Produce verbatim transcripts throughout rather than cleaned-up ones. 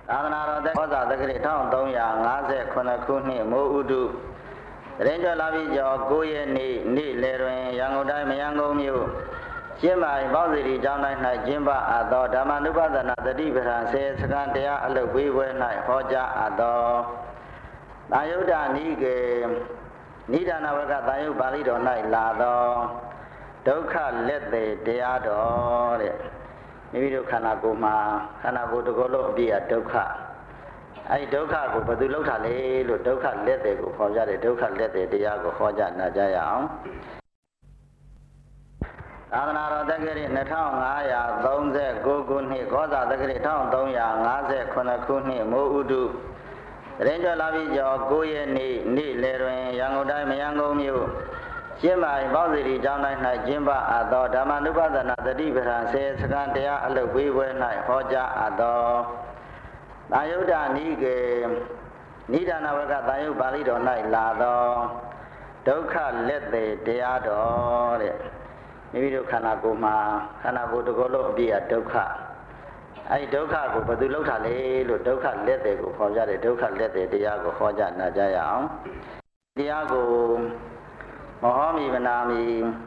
သာသနာတော်သက်ဩဇာတက္ကရာတစ်ထောင်သုံးရာငါးဆယ်ခုနှစ်ခုနှစ်မိုးဥတုရင်ကျော်လာပြီးကျော်ကိုရက်နေ့နေ့လယ်တွင်ရန်ကုန်တိုင်းမရန်ကုန်မြို့ကျင်းပိုင်ပေါင်းစီတီကျောင်းတိုင်း၌ကျင်းပအပ်သောဓမ္မနုပဒနာတတိပဌာန်ဆယ်စခန်းတရားအလုပ်ဝေးပွဲ၌ဟောကြားအပ်သောသာယုဒ္ဓနိကေနိဒာနဝကသာယုပါဠိတော်၌လာသောဒုက္ခလက်သေးတရားတော်တဲ့မိမိတို့ခန္ဓာကိုယ်မှာခန္ဓာကိုယ်တစ်ခုလုံးအပြည့်အဒုက္ခအဲဒီဒုက္ခကိုဘယ်သူလောက်ထားလဲလို့ဒုက္ခလက်သေးကိုခေါ်ကြတယ်ဒုက္ခလက်သေးတရားကိုခေါ်ကြနာကြရအောင်သာသနာတော်တက္ကရာနှစ်ထောင်ငါးရာသုံးဆယ်ကိုးခုနှစ်ကောဇာတက္ကရာတစ်ထောင်သုံးရာငါးဆယ်ခုနှစ်ခုနှစ်မိုးဥတုရင်ကျော်လာပြီးကျော်ကိုရက်နေ့နေ့လယ်တွင်ရန်ကုန်တိုင်းမရန်ကုန်မြို့ကျင်းပိုင်ပေါင်းစီတီကျောင်းတိုင်း၌ကျင်းပအပ်သောဓမ္မနုပဒနာတတိပဌာန်ဆယ်စခန်းတရားအလုပ်ဝေးပွဲ၌ဟောကြားအပ်သောသာယုဒ္ဓနိကေနိဒာနဝကသာယုပါဠိတော်၌လာသောဒုက္ခလက်သေးတရားတော်တဲ့မိမိတို့ခန္ဓာကိုယ်မှာခန္ဓာကိုယ်တစ်ခုလုံးအပြည့်အဒုက္ခအဲဒီဒုက္ခကိုဘယ်သူလောက်ထားလဲလို့ဒုက္ခလက်သေးကိုခေါ်ကြတယ်ဒုက္ခလက်သေးတရားကိုခေါ်ကြနာကြရအောင်တရားကိုမဟောမီမနာမီ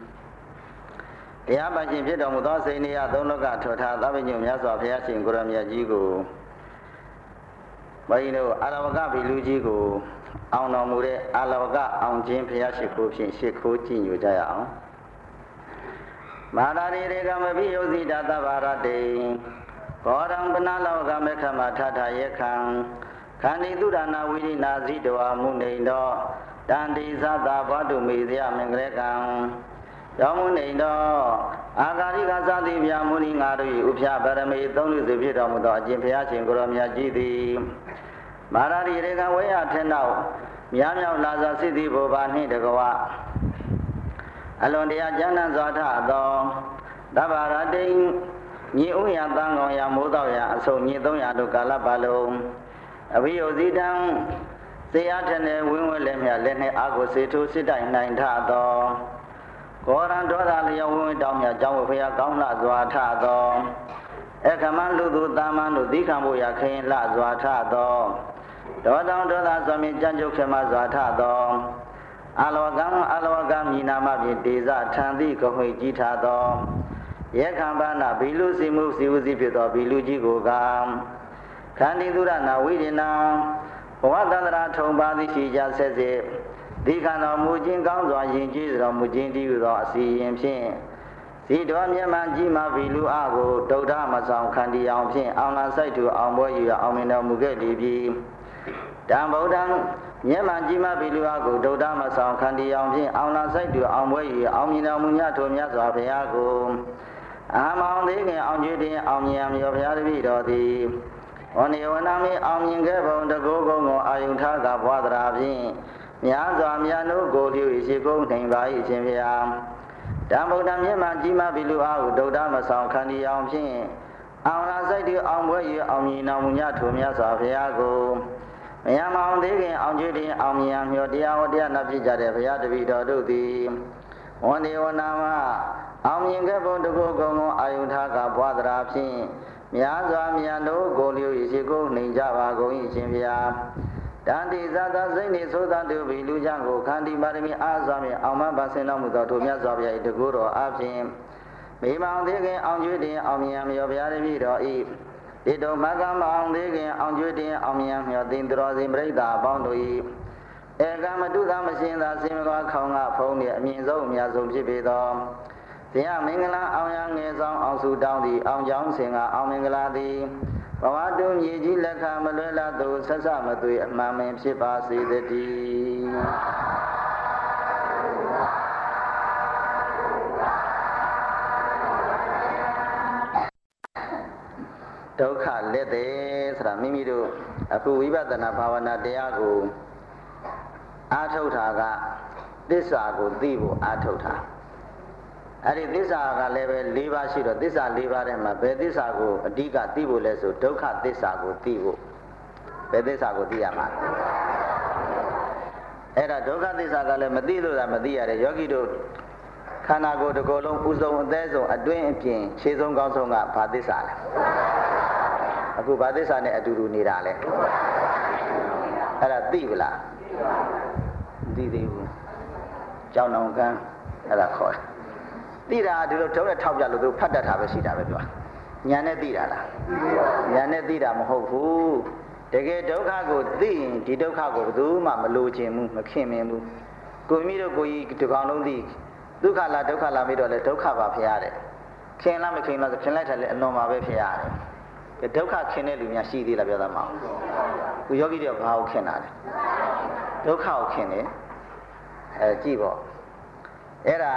တရားပါခြင်းဖြစ်တော်မူသောစိန်နေရသုံးလောကထောထားသဗ္ဗညုမြတ်စွာဘုရားရှင်ကိုရမြတ်ကြီးကိုဘုန်းကြီးတို့အာရဝကဘီလူကြီးကိုအောင်တော်မူတဲ့အာရဝကအောင်ခြင်းဘုရားရှိခိုးဖြင့်ရှိခိုးကြည်ညိုကြရအောင်မာရာရိရေကမပိယုဇိတသဗ္ဗရတေကောရံပနာလောကမေခမထထယေခံခန္ဒီတုဒနာဝိရိနာဇိတဝမုနေတောတန္တိသတ္တဘဝတုမေဇယမင်္ဂလကံရောမုနေတောအာဂါရိကသတိဗျာမုနိငါတို့၏ဥဖြာဗရမေသုံးလူစုဖြစ်တော်မူသောအကျင့်ဘုရားရှင်ကိုရောမြတ်ကြီးသည်မာရာရိရေကဝေယထင်နောက်မြားမြောက်လာစွာစိတ္တိဘောဘာနှင့်တကဝအလွန်တရားကျမ်းသာစွာထသောသဗ္ဗရတိမြေဥယျာတန်ကောင်ရာမိုးတော့ရာအစုံမြေသုံးရာတို့ကာလပတ်လုံးအဘိယုဇိတံစေအားထနဲ့ဝင်းဝဲလက်မြလက်နဲ့အာကိုစေထိုးစစ်တိုင်နိုင်ထသောကောရံဒေါသလျောဝင်းတောင်းမြကျောင်းဝဖျားကောင်းလှစွာထသောအခမလူသူတာမန်တို့သီခံဖို့ရခရင်လှစွာထသောဒေါတောင်ဒေါသစွာမြကြံ့ကျုပ်ခေမစွာထသောအလောကံအလောကံမြည်နာမဖြင့်ဒေဇထံတိကဝိကြီးထသောယေခံဘာနာဘီလူစီမှုစီဝစီဖြစ်သောဘီလူကြီးကိုကခန္ဒီသုရနာဝိရိနာဘဝတန္တရာထုံပါသည်ရှိကြဆက်စေဒီခန္ဓာမူခြင်းကောင်းစွာယဉ်ကျေးတော်မူခြင်းတည်းဟုသောအစီရင်ဖြင့်စီတော်မြတ်မှန်ကြီးမှဘီလူအကိုဒုဒ္ဓမဆောင်ခန္ဒီအောင်ဖြင့်အောင်လာစိုက်သူအောင်ပွဲယူအောင်မြင်တော်မူခဲ့သည်ပြီးတံဗုဒ္ဓံမြတ်မှန်ကြီးမှဘီလူအကိုဒုဒ္ဓမဆောင်ခန္ဒီအောင်ဖြင့်အောင်လာစိုက်သူအောင်ပွဲယူအောင်မြင်တော်မူညထိုမြတ်စွာဘုရားကိုအာမောင်သေးခင်အောင်ကျွေးတင်အောင်မြင်မြော်ဘုရားတပည့်တော်သည်ဝဏိဝနာမီအောင်မြင်ခဲ့ပုံတကူကုန်းကိုအာယုထားကဘွားတရာဖြင့်များစွာမြတ်တို့ကိုလျူရှိကုန်းနိုင်ပါ၏အရှင်ဘုရားဓမ္မဗုဒ္ဓမြတ်မှကြီးမှဘီလူအားကိုဒုဒ္ဓမဆောင်ခန္ဒီအောင်ဖြင့်အောင်လာစိတ်တူအောင်ပွဲ၍အောင်မြင်တော်မူညထိုမြတ်စွာဘုရားကိုမယမောင်သေးခင်အောင်ကျွေးတင်အောင်မြင်မြော်တရားဟောတရားနာဖြစ်ကြတဲ့ဘုရားတပည့်တော်တို့သည်ဝဏိဝနာမအောင်မြင်ခဲ့ပုံတကူကုန်းကိုအာယုထားကဘွားတရာဖြင့်များစွာမြတ်တို့ကိုလျူရှိကုန်းနိုင်ကြပါကုန်၏ရှင်ဘုရားတန်တိဇာသစိတ်နေသောတတုဘီလူချံကိုခန္တီပါရမီအားစွာဖြင့်အောင်မပါစင်တော်မူသောထိုမြတ်စွာဘုရား၏တကူတော်အပြင်မိမောင်သေးခင်အောင်ကျွေးတင်အောင်မြင်မြော်ဘုရားတပည့်တော်၏ဒီတော်မကမအောင်သေးခင်အောင်ကျွေးတင်အောင်မြင်မြော်တင်တော်စီပရိသတ်အပေါင်းတို့၏ဧကမတုသမရှင်သာစင်မကွာခေါင်းကဖုံးနှင့်အမြင့်ဆုံးအများဆုံးဖြစ်ပေသောဘုရားမင်္ဂလာအောင်ရငယ်ဆောင်အောင်စုတောင်းသည်အောင်ကြောင်းစင်ကအောင်မင်္ဂလာသည်ဘဝတုမြေကြီးလက်ခံမလွဲလာသူဆက်ဆမသွေအမှန်ပင်ဖြစ်ပါစေတည်းဒုက္ခလက်သေးဆိုတာမိမိတို့အခုဝိပဿနာဘာဝနာတရားကိုအားထုတ်တာကသစ္စာကိုသိဖို့အားထုတ်တာအဲ့ဒီသစ္စာကလည်းပဲ၄ပါးရှိတော့သစ္စာ၄ပါးထဲမှာဘယ်သစ္စာကိုအဓိကသိဖို့လဲဆိုဒုက္ခသစ္စာကိုသိဖို့ဘယ်သစ္စာကိုသိရမှာအဲ့ဒါဒုက္ခသစ္စာကလည်းမသိလို့သာမသိရတယ်ယောဂီတို့ခန္ဓာကိုယ်တစ်ခုလုံးဥဆုံးအသေးဆုံးအတွင်းအပြင်ခြေဆုံးကောင်းဆုံးကဘာသစ္စာလဲအခုဘာသစ္စာနဲ့အတူတူနေတာလဲအဲ့ဒါသိပလားသိသေးဘူးကြောင်တောင်ကန်းအဲ့ဒါခေါ်တယ်သိတာဒီလိုထုံးနဲ့ထောက်ပြလို့သူဖတ်တတ်တာပဲရှိတာပဲပြောညာနဲ့သိတာလားညာနဲ့သိတာမဟုတ်ဘူးတကယ်ဒုက္ခကိုသိရင်ဒီဒုက္ခကိုဘယ်သူမှမလိုချင်ဘူးမခင်မင်ဘူးကိုမိတို့ကိုကြီးဒီကောင်လုံးသိဒုက္ခလားဒုက္ခလားပြီးတော့လဲဒုက္ခပါဖရားတယ်ခင်လားမခင်လားဆိုခင်လိုက်တယ်လဲအလွန်ပါပဲဖရားတယ်ဒုက္ခခင်တဲ့လူများရှိသေးလားပြောသားမအောင်ခုယောဂီတွေဘာကိုခင်တာလဲဒုက္ခကိုခင်တယ်အဲကြည့်ပေါ့အဲ့ဒါ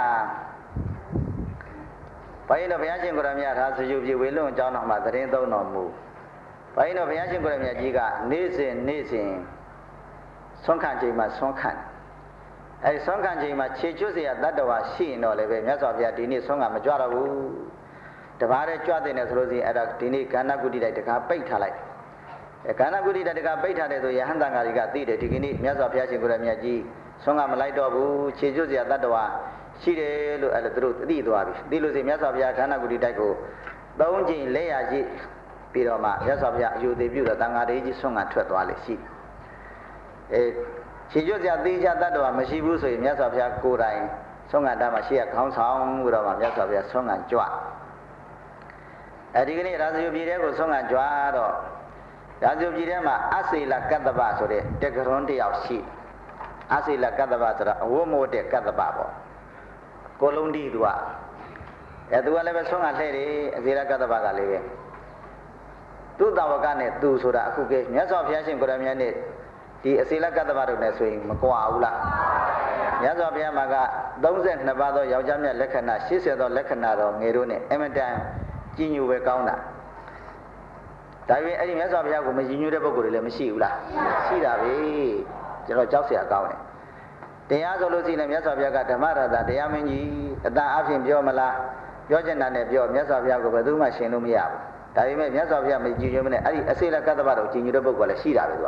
ဘိုင်းတော်ဘုရားရှင်ကိုရမြတ်သာစယူပြေဝေလွန်အကြောင်းတော်မှာသတင်းသုံးတော်မူဘိုင်းတော်ဘုရားရှင်ကိုရမြတ်ကြီးကနေ့စဉ်နေ့စဉ်ဆွမ်းခံချိန်မှာဆွမ်းခံအဲဒီဆွမ်းခံချိန်မှာခြေကျွတ်เสียတတ္တဝါရှိရင်တော့လည်းပဲမြတ်စွာဘုရားဒီနေ့ဆွမ်းခံမကြွတော့ဘူးတပါးတည်းကြွတဲ့နဲ့ဆိုလို့ရှိရင်အဲ့ဒါဒီနေ့ကန္နကုတိတိုက်တကားပိတ်ထားလိုက်အဲကန္နကုတိတိုက်တကားပိတ်ထားတယ်ဆိုယဟန်တန်ဃာတွေကသိတယ်ဒီကနေ့မြတ်စွာဘုရားရှင်ကိုရမြတ်ကြီးဆွမ်းခံမလိုက်တော့ဘူးခြေကျွတ်เสียတတ္တဝါရှိတယ်လို့အဲ့ဒါသူတို့သိသွားပြီသိလို့ဆိုမြတ်စွာဘုရားခန္ဓာကုတိတိုက်ကိုသုံးချိန်လက်ရရှိပြီးတော့မှမြတ်စွာဘုရားအယူသေးပြုတော့တန်ဃာတေကြီးဆွမ်းကထွက်သွားလေရှိအဲခြေကျွတ်စရာသေးချတတ်တော်မရှိဘူးဆိုရင်မြတ်စွာဘုရားကိုယ်တိုင်ဆွမ်းကတတ်မှရှိရခေါင်းဆောင်ပြီးတော့မှမြတ်စွာဘုရားဆွမ်းကကြွအဲဒီကနေ့ရာဇယုပြည်ထဲကိုဆွမ်းကကြွတော့ရာဇယုပြည်ထဲမှာအစေလကတ္တပဆိုတဲ့တက္ကရွန်တယောက်ရှိအစေလကတ္တပဆိုတာအဝတ်မိုးတဲ့ကတ္တပပေါ့ကိုလုံးတီးသူကအဲသူကလည်းပဲဆွမ်းကလှဲ့တယ်အစေရကတ္တပကလည်းပဲသူ့တာဝကနဲ့သူဆိုတာအခုကမြတ်စွာဘုရားရှင်ကိုရမြတ်နဲ့ဒီအစေရကတ္တပတို့နဲ့ဆိုရင်မကွာဘူးလားမြတ်စွာဘုရားမှာကသုံးဆယ်နှစ်ပါးသောယောက်ျားမြတ်လက္ခဏာရှစ်ဆယ်သောလက္ခဏာတော်ငယ်တို့နဲ့အမတန်ကြည်ညိုပဲကောင်းတာဒါပေမဲ့အဲ့ဒီမြတ်စွာဘုရားကိုမကြည်ညိုတဲ့ပုဂ္ဂိုလ်တွေလည်းမရှိဘူးလားရှိတာပဲကျွန်တော်ကြောက်เสียကောင်းတယ်တရားဆိုလို့ရှိရင်မြတ်စွာဘုရားကဓမ္မရတတရားမင်းကြီးအတန်အဖြစ်ပြောမလားပြောချင်တာနဲ့ပြောမြတ်စွာဘုရားကိုဘယ်သူမှရှင်လို့မရဘူးဒါပေမဲ့မြတ်စွာဘုရားမကြည်ညိုမနဲ့အဲ့ဒီအစေလကတ္တပတော်ကြည်ညိုတဲ့ပုဂ္ဂိုလ်လည်းရှိတာပဲသူ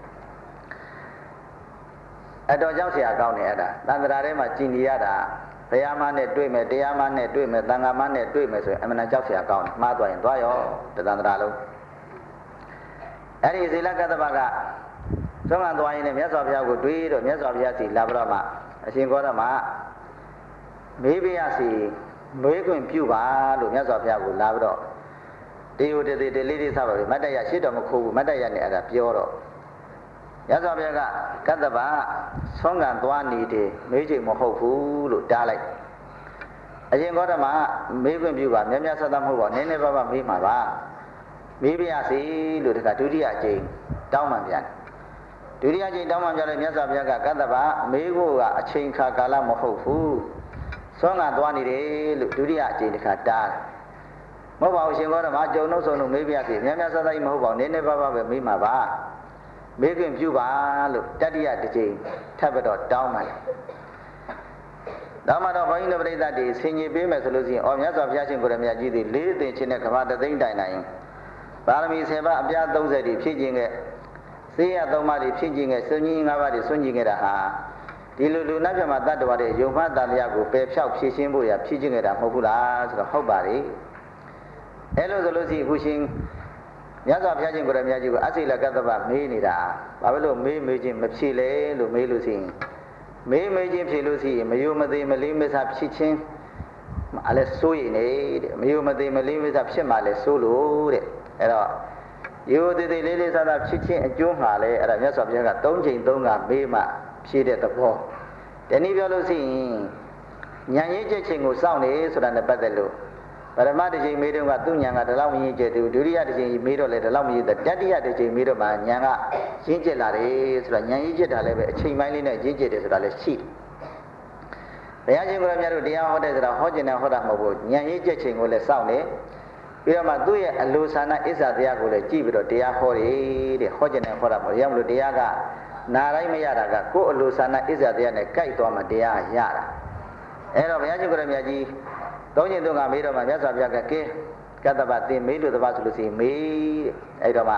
ကအတော်ကြောက်เสียကောင်းတယ်အဲ့ဒါတန်ត្រာထဲမှာကြည်နေရတာဘုရားမနဲ့တွေ့မယ်တရားမနဲ့တွေ့မယ်သံဃာမနဲ့တွေ့မယ်ဆိုရင်အမှန်တန်ကြောက်เสียကောင်းတယ်မှားသွားရင်သွားရောတန်ត្រာလုံးအဲ့ဒီအစေလကတ္တပကဆွမ်းခံသွားရင်လည်းမြတ်စွာဘုရားကိုတွေးတော့မြတ်စွာဘုရားစီလာပြီးတော့မှအရှင်ကောရမမေးပြရစီမေးခွင့်ပြုပါလို့မြတ်စွာဘုရားကိုလာပြီးတော့တေယုတေတေလေးလေးစပါပဲမတ္တရရှစ်တော်မခိုးဘူးမတ္တရနဲ့အဲ့ဒါပြောတော့မြတ်စွာဘုရားကကတ္တပဆွမ်းခံသွားနေတယ်မေးချိန်မဟုတ်ဘူးလို့တားလိုက်အရှင်ကောရမမေးခွင့်ပြုပါမြတ်မြတ်ဆတ်သမဟုတ်ပါနည်းနည်းပါးပါးမေးမှာပါမေးပြရစီလို့တခါဒုတိယအကြိမ်တောင်းပန်ပြန်ဒုတိယကြိမ်တောင်းမှပြလဲမြတ်စွာဘုရားကကတ္တပမေးဖို့ကအချိန်ခါကာလမဟုတ်ဘူးဆွမ်းကသွားနေတယ်လို့ဒုတိယအကြိမ်တစ်ခါတားမဟုတ်ပါဘူးရှင်ဘောရမကြုံလို့ဆုံးလို့မေးပြစီမြတ်မြတ်ဆတ်သမမဟုတ်ပါဘူးနည်းနည်းပါးပါးပဲမေးမှာပါမေးခွင့်ပြုပါလို့တတိယတစ်ကြိမ်ထပ်ပြီးတော့တောင်းမှတယ်ဒါမှတော့ဘုန်းကြီးတို့ပြိဿတွေဆင်ញင်ပေးမယ်ဆိုလို့ရှိရင်အော်မြတ်စွာဘုရားရှင်ကိုရမြတ်ကြီးတွေလေးသိချင်းနဲ့ကမ္ဘာတသိန်းတိုင်တိုင်ပါရမီဆယ်ပါးအပြားသုံးဆယ်တွေဖြည့်ခြင်းကသေရသုံးပါးတွေဖြည့်ခြင်းကစွန့်ကြီးငါးပါးတွေစွန့်ကြီးခဲ့တာဟာဒီလိုလူနတ်ပြမတတ်တော်တဲ့ယုံမှတန်တရားကိုပယ်ဖြောက်ဖြည့်ရှင်းဖို့ရဖြည့်ခြင်းခဲ့တာမဟုတ်ဘူးလားဆိုတော့ဟုတ်ပါလေအဲလိုဆိုလို့ရှိရင်ခုရှင်မြတ်စွာဘုရားရှင်ကိုရမြတ်ကြီးကိုအစိလကတ္တပမေးနေတာဘာဖြစ်လို့မေးမေးခြင်းမဖြည့်လဲလို့မေးလို့ရှိရင်မေးမေးခြင်းဖြည့်လို့ရှိရင်မယုံမသိမလေးမစားဖြစ်ခြင်းအလဲစိုးရင်နေတဲ့မယုံမသိမလေးမစားဖြစ်မှလဲစိုးလို့တဲ့အဲ့တော့ရိုးသေးသေးလေးလေးစားစားဖြစ်ချင်းအကျိုးမှာလဲအဲ့ဒါမြတ်စွာဘုရားကသုံးချိန်သုံးကမေးမှဖြည့်တဲ့သဘောဒီနည်းပြောလို့ရှိရင်ဉာဏ်ရည်ချက်ချင်းကိုစောင့်နေဆိုတာနဲ့ပတ်သက်လို့ပရမတစ်ချိန်မေးတော့ကသူ့ဉာဏ်ကဒီလောက်မရင်းကျက်သေးဘူးဒုတိယတစ်ချိန်မေးတော့လဲဒီလောက်မရင်းတဲ့တတိယတစ်ချိန်မေးတော့မှဉာဏ်ကရင်းကျက်လာတယ်ဆိုတာဉာဏ်ရင်းကျက်တာလည်းပဲအချိန်ပိုင်းလေးနဲ့ရင်းကျက်တယ်ဆိုတာလည်းရှိတယ်ဘုရားရှင်ကိုယ်တော်မြတ်တို့တရားဟောတဲ့ဆိုတာဟောကျင်တယ်ဟောတာမဟုတ်ဘူးဉာဏ်ရင်းကျက်ချိန်ကိုလည်းစောင့်နေပြီးတော့မှသူ့ရဲ့အလိုဆန္ဒအစ္ဆာတရားကိုလည်းကြည့်ပြီးတော့တရားဟောတယ်တဲ့ဟောကျင်တယ်ဟောတာမဟုတ်ရမလို့တရားကနာတိုင်းမရတာကကိုယ်အလိုဆန္ဒအစ္ဆာတရားနဲ့ကြိုက်သွားမှတရားရတာအဲ့တော့ဘုရားရှင်ကိုယ်တော်မြတ်ကြီးသုံးချိန်သုံးကမေးတော့မှမြတ်စွာဘုရားကကဲကတ္တပသင်မေးလို့တပတ်ဆိုလို့ရှိရင်မေးတဲ့အဲ့တော့မှ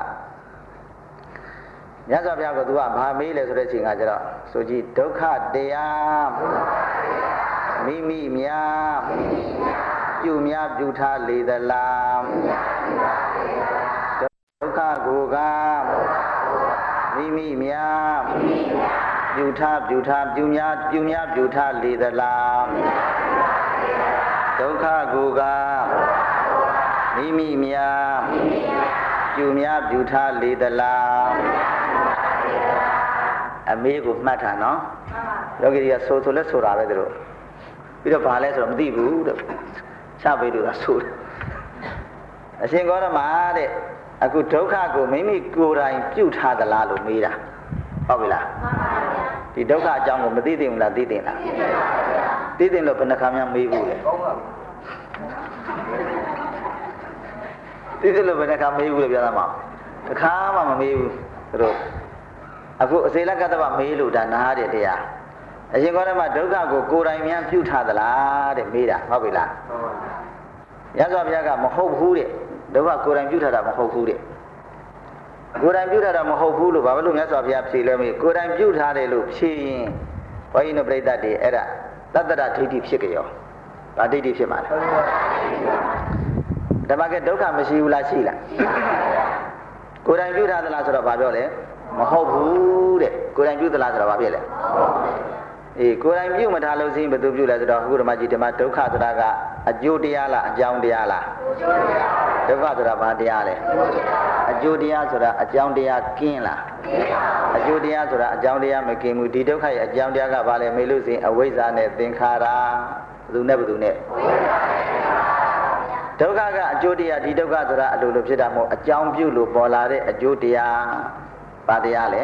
မြတ်စွာဘုရားကသူကဘာမေးလဲဆိုတဲ့အချိန်ကကျတော့ဆိုကြည့်ဒုက္ခတရားမိမိများပြုများပြုထားလေသလားဒုက္ခကမိမိများပြုထားပြုထားပြုများပြုများပြုထားလေသလားဒုက္ခကိုကမိမိများပြုများပြုထားလေသလားအမေကိုမှတ်ထားနော်ယောဂီတွေကဆိုဆိုလဲဆိုတာပဲသူတို့ပြီးတော့ဘာလဲဆိုတော့မသိဘူးတဲ့ချပေးလို့သာဆိုတယ်အရှင်ဂေါရမတဲ့အခုဒုက္ခကိုမိမိကိုယ်တိုင်ပြုထားသလားလို့မေးတာဟုတ်ပြီလားမှန်ပါဗျာဒီဒုက္ခအကြောင်းကိုမသိသိဘူးလားသိသိလားသိသိလို့ဘယ်နှခါမှမေးဘူးလဲသိသိလို့ဘယ်နှခါမေးဘူးလဲပြောသားမတစ်ခါမှမမေးဘူးသူတို့အခုအစေလကတ္တဗမေးလို့ဒါနားတဲ့တရားအရှင်ကောရမဒုက္ခကိုကိုယ်တိုင်များပြုထားသလားတဲ့မေးတာဟုတ်ပြီလားဟုတ်ပါဘူးရသော်ဘုရားကမဟုတ်ဘူးတဲ့ဒုက္ခကိုယ်တိုင်ပြုထားတာမဟုတ်ဘူးတဲ့ကိုယ်တိုင်ပြုထားတာမဟုတ်ဘူးလို့ဘာလို့မြတ်စွာဘုရားဖြေလဲမေးကိုယ်တိုင်ပြုထားတယ်လို့ဖြေရင်ဘုန်းကြီးတို့ပြိဿတွေအဲ့ဒါတတ္တရဒိဋ္ဌိဖြစ်ကြရောဗာဒိဋ္ဌိဖြစ်မှာလားဓမ္မကဒုက္ခမရှိဘူးလားရှိလားကိုယ်တိုင်ပြုထားသလားဆိုတော့ဘာပြောလဲမဟုတ်ဘူးတဲ့ကိုယ်တိုင်ပြုသလားဆိုတော့ဘာဖြစ်လဲအေးကိုယ်တိုင်ပြုမထားလို့စိဘယ်သူပြုလဲဆိုတော့အခုဓမ္မကြီးဓမ္မဒုက္ခဆိုတာကအကျိုးတရားလားအကြောင်းတရားလားဒုက္ခဆိုတာဘာတရားလဲအကျိုးတရားဆိုတာအကြောင်းတရားကင်းလားအကျိုးတရားဆိုတာအကြောင်းတရားမကင်းဘူးဒီဒုက္ခရဲ့အကြောင်းတရားကဘာလဲမေးလို့စိအဝိဇ္ဇာနဲ့သင်္ခါရဘယ်သူနဲ့ဘယ်သူနဲ့ဒုက္ခကအကျိုးတရားဒီဒုက္ခဆိုတာအလိုလိုဖြစ်တာမဟုတ်အကြောင်းပြုလို့ပေါ်လာတဲ့အကျိုးတရားဘာတရားလဲ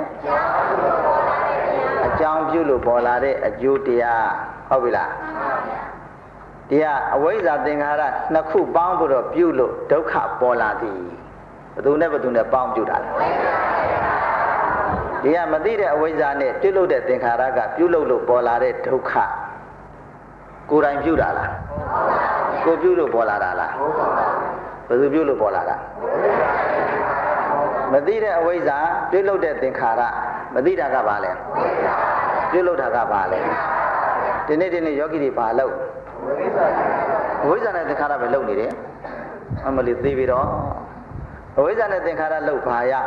အကြောင်းပြုလို့ပေါ်လာတဲ့အကျိုးတရားဟုတ်ပြီလားတရားအဝိဇ္ဇာသင်္ခါရနှစ်ခုပေါင်းပြီးတော့ပြုလို့ဒုက္ခပေါ်လာသည်ဘယ်သူနဲ့ဘယ်သူနဲ့ပေါင်းပြုတာလဲတရားမသိတဲ့အဝိဇ္ဇာနဲ့ပြုလုပ်တဲ့သင်္ခါရကပြုလုပ်လို့ပေါ်လာတဲ့ဒုက္ခကိုယ်တိုင်ပြုတာလားကိုပြုလို့ပေါ်လာတာလားဘယ်သူပြုလို့ပေါ်လာတာမသိတဲ့အဝိဇ္ဇာပြုလုပ်တဲ့သင်္ခါရမသိတာကဘာလဲပြုလုပ်တာကဘာလဲဒီနေ့ဒီနေ့ယောဂီတွေဘာလုပ်အဝိဇ္ဇာနဲ့သင်္ခါရပဲလုပ်နေတယ်အမလီသိပြီတော့အဝိဇ္ဇာနဲ့သင်္ခါရလုပ်ဘာရ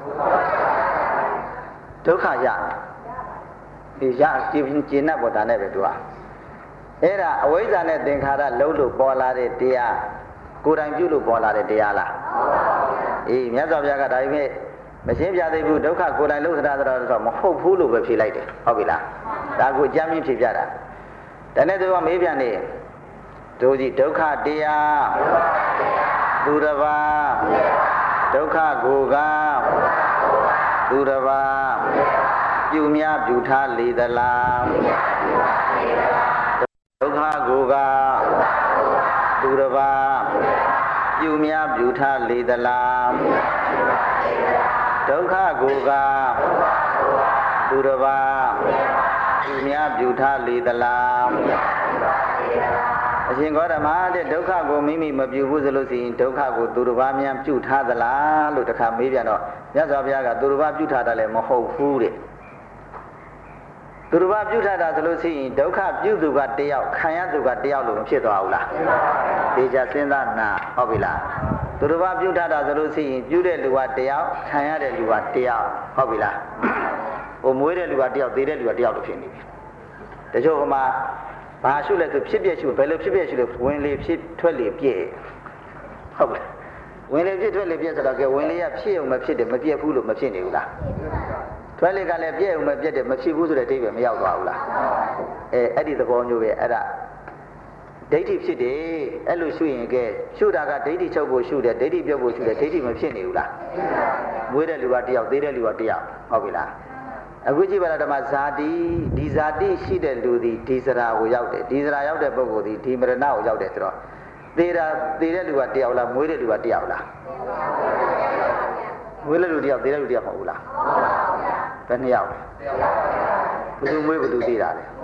ဒုက္ခရဒီရကျင်းကျင်း납ပေါ်တာနဲ့ပဲသူကအဲ့ဒါအဝိဇ္ဇာနဲ့သင်္ခါရလုံးလို့ပေါ်လာတဲ့တရားကိုယ်တိုင်ပြုလို့ပေါ်လာတဲ့တရားလားအေးမြတ်စွာဘုရားကဒါပေမဲ့မရှင်းပြသေးဘူးဒုက္ခကိုယ်တိုင်လုံးသတာတော့မဟုတ်ဘူးလို့ပဲဖြေလိုက်တယ်ဟုတ်ပြီလားဒါကိုကြမ်းမြင့်ဖြေပြတာဒါနဲ့သူကမေးပြန်နေတို့ကြည့်ဒုက္ခတရားသူတစ်ပါးဒုက္ခကိုကသူတစ်ပါးပြုများပြုထားလေသလားဒုက္ခကိုကသူတစ်ပါးပြုများပြုထားလေသလားဒုက္ခကိုကသူတစ်ပါးပြုများပြုထားလေသလားအရှင်ဂေါတမတဲ့ဒုက္ခကိုမိမိမပြုဘူးဆိုလို့ရှိရင်ဒုက္ခကိုသူတစ်ပါးများပြုထားသလားလို့တခါမေးပြန်တော့မြတ်စွာဘုရားကသူတစ်ပါးပြုထားတာလည်းမဟုတ်ဘူးတဲ့သူတစ်ပါးပြုထားတာဆိုလို့ရှိရင်ဒုက္ခပြုသူကတယောက်ခံရသူကတယောက်လို့မဖြစ်သွားဘူးလားဒေချာစဉ်းစားနာဟုတ်ပြီလားသူတစ်ပါးပြုထားတာဆိုလို့ရှိရင်ပြုတဲ့လူကတယောက်ခံရတဲ့လူကတယောက်ဟုတ်ပြီလားဟိုမွေးတဲ့လူကတယောက်သေတဲ့လူကတယောက်လို့ဖြစ်နေပြီတချို့ကမှဘာရှုလဲဆိုဖြစ်ပြရှုဘယ်လိုဖြစ်ပြရှုလဲဝင်လေဖြစ်ထွက်လေပြည့်ဟုတ်ပြီဝင်လေဖြစ်ထွက်လေပြည့်ဆိုတော့ကဲဝင်လေရဖြစ်အောင်မဖြစ်တယ်မပြည့်ဘူးလို့မဖြစ်နေဘူးလားထွက်လေကလည်းပြည့်အောင်မပြည့်တယ်မဖြစ်ဘူးဆိုတဲ့အဓိပ္ပာယ်မရောက်သွားဘူးလားအဲအဲ့ဒီသဘောမျိုးပဲအဲ့ဒါဒိဋ္ဌိဖြစ်တယ်အဲ့လိုရှုရင်ကဲရှုတာကဒိဋ္ဌိချုပ်ဖို့ရှုတယ်ဒိဋ္ဌိပြုတ်ဖို့ရှုတယ်ဒိဋ္ဌိမဖြစ်နေဘူးလားမွေးတဲ့လူကတယောက်သေးတဲ့လူကတယောက်ဟုတ်ပြီလားအခုကြည့်ပါလားဓမ္မဇာတိဒီဇာတိရှိတဲ့လူဒီဒီစရာကိုရောက်တယ်ဒီစရာရောက်တဲ့ပုဂ္ဂိုလ်ဒီဒီမရဏကိုရောက်တယ်ဆိုတော့သေတာသေတဲ့လူကတယောက်လားမွေးတဲ့လူကတယောက်လားမွေးတဲ့လူတယောက်သေတဲ့လူတယောက်မဟုတ်ဘူးလားဘယ်နှစ်ယောက်လဲဘယ်သူမွေးဘယ်သူသေတာလဲ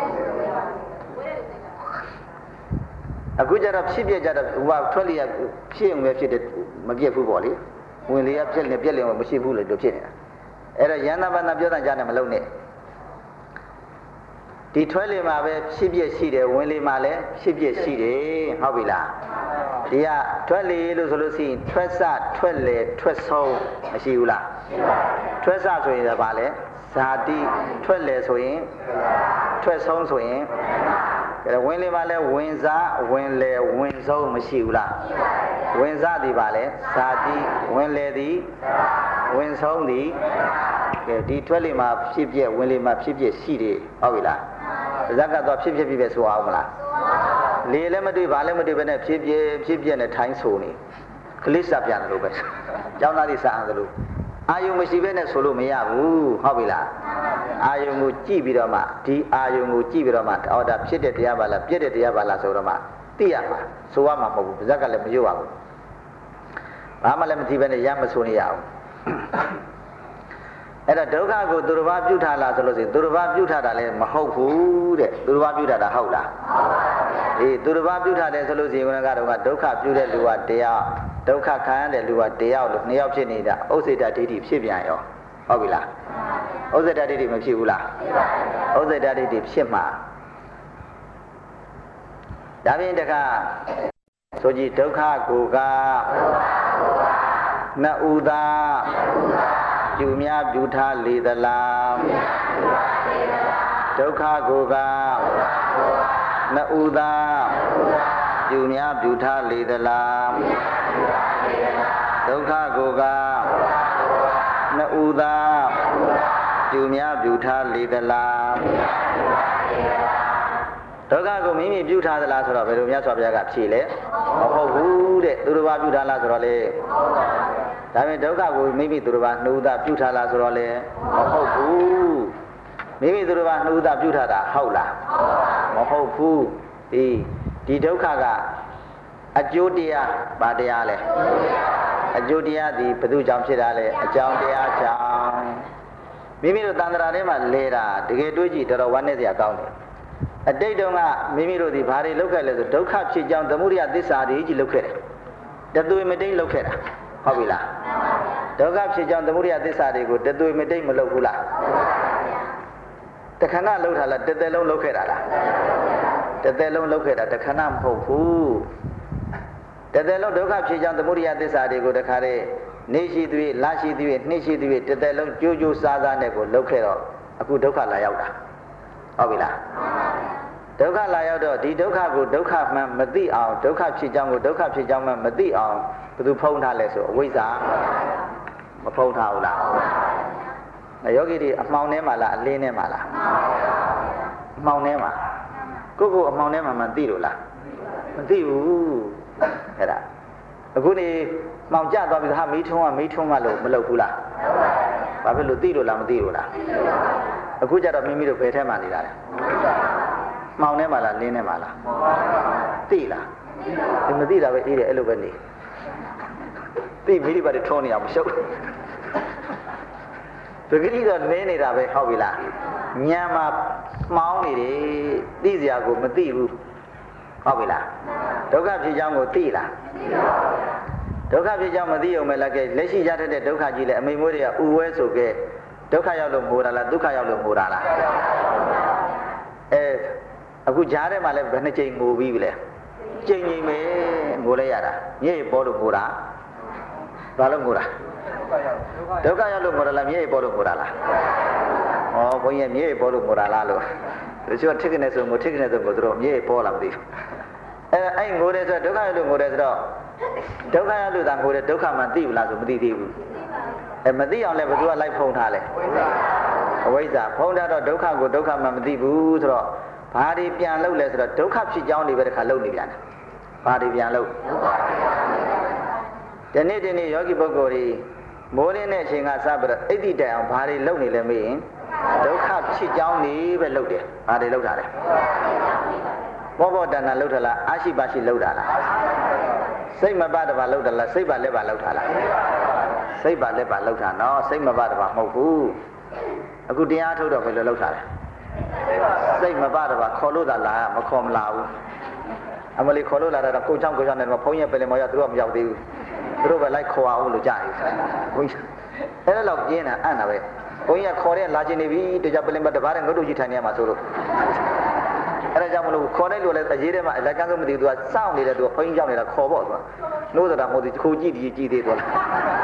အခုကျတော့ဖြစ်ပြကြတော့ဟိုကထွက်လျက်ဖြစ်ုံပဲဖြစ်တယ်မပြည့်ဘူးပေါ့လေဝင်လေရပြက်နေပြက်လင်မရှိဘူးလေလို့ဖြစ်နေတာအဲ့တော့ယန္တာပန္နပြောတဲ့ကြားနဲ့မလုံးနဲ့ဒဒီထွဲလေမှာပဲဖြစ်ပြရှိတယ်ဝင်လေမှာလည်းဖြစ်ပြရှိတယ်ဟုတ်ပြီလားဒီကထွဲလေလို့ဆိုလို့ရှိရင်ထွဲစထွဲလေထွဲဆုံးမရှိဘူးလားထွဲစဆိုရင်လည်းဗာလဲဇာတိထွဲလေဆိုရင်ထွဲဆုံးဆိုရင်ဝင်လေမှာလည်းဝင်စားဝင်လေဝင်ဆုံးမရှိဘူးလားဝင်စားသည်ဗာလဲဇာတိဝင်လေသည်ဝင်ဆုံးသည်ကဲဒီထွဲလေမှာဖြစ်ပြဝင်လေမှာဖြစ်ပြရှိတယ်ဟုတ်ပြီလားဇက်ကတော့ဖြစ်ဖြစ်ပြီးပဲဆိုအောင်မလားလေလည်းမတွေ့ဘာလည်းမတွေ့ပဲနဲ့ဖြစ်ဖြစ်ဖြစ်ပြနဲ့ထိုင်းဆိုနေခလစ်စာပြန်တယ်လို့ပဲကျောင်းသားတွေစာအောင်လို့အာယုံမရှိပဲနဲ့ဆိုလို့မရဘူးဟုတ်ပြီလားအာယုံကိုကြည့်ပြီးတော့မှဒီအာယုံကိုကြည့်ပြီးတော့မှအော်ဒါဖြစ်တဲ့တရားပါလားပြည့်တဲ့တရားပါလားဆိုတော့မှသိရမှာဆိုရမှာမဟုတ်ဘူးဇက်ကလည်းမရွတ်ပါဘူးဘာမှလည်းမသိပဲနဲ့ရမဆိုနေရအောင်အဲ့ဒါဒုက္ခကိုသူတစ်ပါးပြုထားလားဆိုလို့ရှိရင်သူတစ်ပါးပြုထားတာလည်းမဟုတ်ဘူးတဲ့သူတစ်ပါးပြုထားတာဟုတ်လားအေးသူတစ်ပါးပြုထားတယ်ဆိုလို့ရှိရင်ကတော့ဒုက္ခပြုတဲ့လူကတရားဒုက္ခခံရတဲ့လူကတရားလို့နှစ်ယောက်ဖြစ်နေတာဥစ္စေတဒိဋ္ဌိဖြစ်ပြန်ရောဟုတ်ပြီလားဥစ္စေတဒိဋ္ဌိမဖြစ်ဘူးလားဥစ္စေတဒိဋ္ဌိဖြစ်မှာဒါဖြင့်တခါဆိုကြည့်ဒုက္ခကိုကနဥသာပြုများပြုထားလေသလားဒုက္ခကိုကနဥသာပြုများပြုထားလေသလားဒုက္ခကိုကနဥသာပြုများပြုထားလေသလားဒုက္ခကိုမိမိပြုထားသလားဆိုတော့ဘယ်လိုများစွာဘုရားကဖြေလဲမဟုတ်ဘူးတဲ့သူတစ်ပါးပြုထားလားဆိုတော့လေဒါပေမဲ့ဒုက္ခကိုမိမိသူတစ်ပါးနှုတ်သားပြုထားလားဆိုတော့လေမဟုတ်ဘူးမိမိသူတစ်ပါးနှုတ်သားပြုထားတာဟုတ်လားမဟုတ်ဘူးဒီဒီဒုက္ခကအကျိုးတရားဘာတရားလဲအကျိုးတရားဒီဘယ်သူကြောင့်ဖြစ်တာလဲအကြောင်းတရားကြောင့်မိမိတို့တန်ត្រာထဲမှာလဲတာတကယ်တွေးကြည့်တော်တော်ဝမ်းနည်းစရာကောင်းတယ်အတိတ်တုန်းကမိမိတို့ဒီဘာတွေလုပ်ခဲ့လဲဆိုဒုက္ခဖြစ်ကြောင်းသမုဒိယသစ္စာတွေကြီးလုပ်ခဲ့တယ်တသွေမတိတ်လုပ်ခဲ့တာဟုတ်ပြီလားဒုက္ခဖြစ်ကြောင်းသမုဒိယသစ္စာတွေကိုတသွေမတိတ်မလုပ်ဘူးလားတခဏလုပ်ထားလားတစ်သက်လုံးလုပ်ခဲ့တာလားတစ်သက်လုံးလုပ်ခဲ့တာတခဏမဟုတ်ဘူးတစ်သက်လုံးဒုက္ခဖြစ်ကြောင်းသမုဒိယသစ္စာတွေကိုတခါတည်းနေရှိသွေးလာရှိသွေးနှိရှိသွေးတစ်သက်လုံးကြိုးကြိုးစားစားနဲ့ကိုလုပ်ခဲ့တော့အခုဒုက္ခလာရောက်တာဟုတ်ပြီလားဒုက္ခလာရောက်တော့ဒီဒုက္ခကိုဒုက္ခမှန်မသိအောင်ဒုက္ခဖြစ်ကြောင်းကိုဒုက္ခဖြစ်ကြောင်းမှမသိအောင်ဘယ်သူဖုံးထားလဲဆိုအဝိဇ္ဇာမဖုံးထားဘူးလားယောဂီတွေအမှောင်ထဲမှာလားအလင်းထဲမှာလားအမှောင်ထဲမှာကိုကိုအမှောင်ထဲမှာမသိလို့လားမသိဘူးအဲ့ဒါအခုနေမှောင်ကျသွားပြီဟာမီးထုံးကမီးထုံးကလို့မလုပ်ဘူးလားဘာဖြစ်လို့သိလို့လားမသိလို့လားအခုကျတော့မိမိတို့ဘယ်ထဲမှာနေတာလဲမှောင်ထဲမှာလားလင်းထဲမှာလားသိလားဒီမသိတာပဲအေးတယ်အဲ့လိုပဲနေသိမိတွေပါထုံးနေအောင်မရှုပ်ပဂတိတော့နေနေတာပဲဟုတ်ပြီလားညံမှာမှောင်နေတယ်သိစရာကိုမသိဘူးဟုတ်ပြီလားဒုက္ခဖြစ်ကြောင်းကိုသိလားဒုက္ခဖြစ်ကြောင်းမသိအောင်ပဲလားကဲလက်ရှိရတတ်တဲ့ဒုက္ခကြီးလေအမိမွေးတွေကဥဝဲဆိုခဲ့ဒုက္ခရောက်လို့ငိုတာလားဒုက္ခရောက်လို့ငိုတာလားအဲအခုကြားထဲမှာလည်းဘယ်နှကြိမ်ငိုပြီးပြီလဲကြိမ်ကြိမ်ပဲငိုလဲရတာမြေပေါ်လို့ငိုတာဘာလို့ငိုတာဒုက္ခရောက်လို့ငိုတာလားမြေပေါ်လို့ငိုတာလားဩဘုန်းကြီးမြေပေါ်လို့ငိုတာလားလို့သူကထိကနေဆိုငိုထိကနေဆိုငိုသူတို့မြေပေါ်လာမသိဘူးအဲအဲ့ငိုတယ်ဆိုတော့ဒုက္ခရောက်လို့ငိုတယ်ဆိုတော့ဒုက္ခရောက်လို့သာငိုတယ်ဒုက္ခမှသိဘူးလားဆိုမသိသေးဘူးအဲမသိအောင်လည်းဘယ်သူကလိုက်ဖုံးထားလဲအဝိဇ္ဇာဖုံးထားတော့ဒုက္ခကိုဒုက္ခမှမသိဘူးဆိုတော့ဘာတွေပြန်လုပ်လဲဆိုတော့ဒုက္ခဖြစ်ကြောင်းတွေပဲတစ်ခါလုပ်နေပြန်တယ်ဘာတွေပြန်လုပ်ဒီနေ့ဒီနေ့ယောဂီပုဂ္ဂိုလ်တွေမိုးလင်းတဲ့အချိန်ကစပြီးတော့အိဋ္ဌိတိုင်အောင်ဘာတွေလုပ်နေလဲမေးရင်ဒုက္ခဖြစ်ကြောင်းတွေပဲလုပ်တယ်ဘာတွေလုပ်တာလဲဘောဘောတဏ္ဍလုပ်တာလားအာရှိပါရှိလုပ်တာလားစိတ်မပတပါလုပ်တာလားစိတ်ပါလက်ပါလုပ်တာလားစိတ်ပါလက်ပါလုပ်တာနော်စိတ်မပတပါမဟုတ်ဘူးအခုတရားထုတ်တော့ဘယ်လိုလုပ်တာလဲစိတ်မပတပါခေါ်လို့သာလာမခေါ်မလာဘူးအမလီခေါ်လို့လာတော့ကိုချောင်းကိုချောင်းနဲ့ဘုန်းကြီးပဲလေမရောက်သူကမရောက်သေးဘူးသူတို့ပဲလိုက်ခေါ်အောင်လို့ကြားတယ်ဘုန်းကြီးအဲ့လောက်ပြင်းတာအံ့တာပဲဘုန်းကြီးကခေါ်တဲ့လာချင်းနေပြီတကြပလင်မတပါးတဲ့ငုတ်တို့ကြီးထိုင်နေရမှာဆိုလို့အဲ့ဒါကြောင့်မလို့ခေါ်တဲ့လူလည်းအရေးထဲမှာလက်ကန်းဆုံးမသိဘူးသူကစောင့်နေတဲ့သူကဘုန်းကြီးကြောင့်နေတာခေါ်ပေါ့သူကနှိုးဆိုတာမဟုတ်ဘူးခုကြည့်ဒီကြည့်သေးသွားလား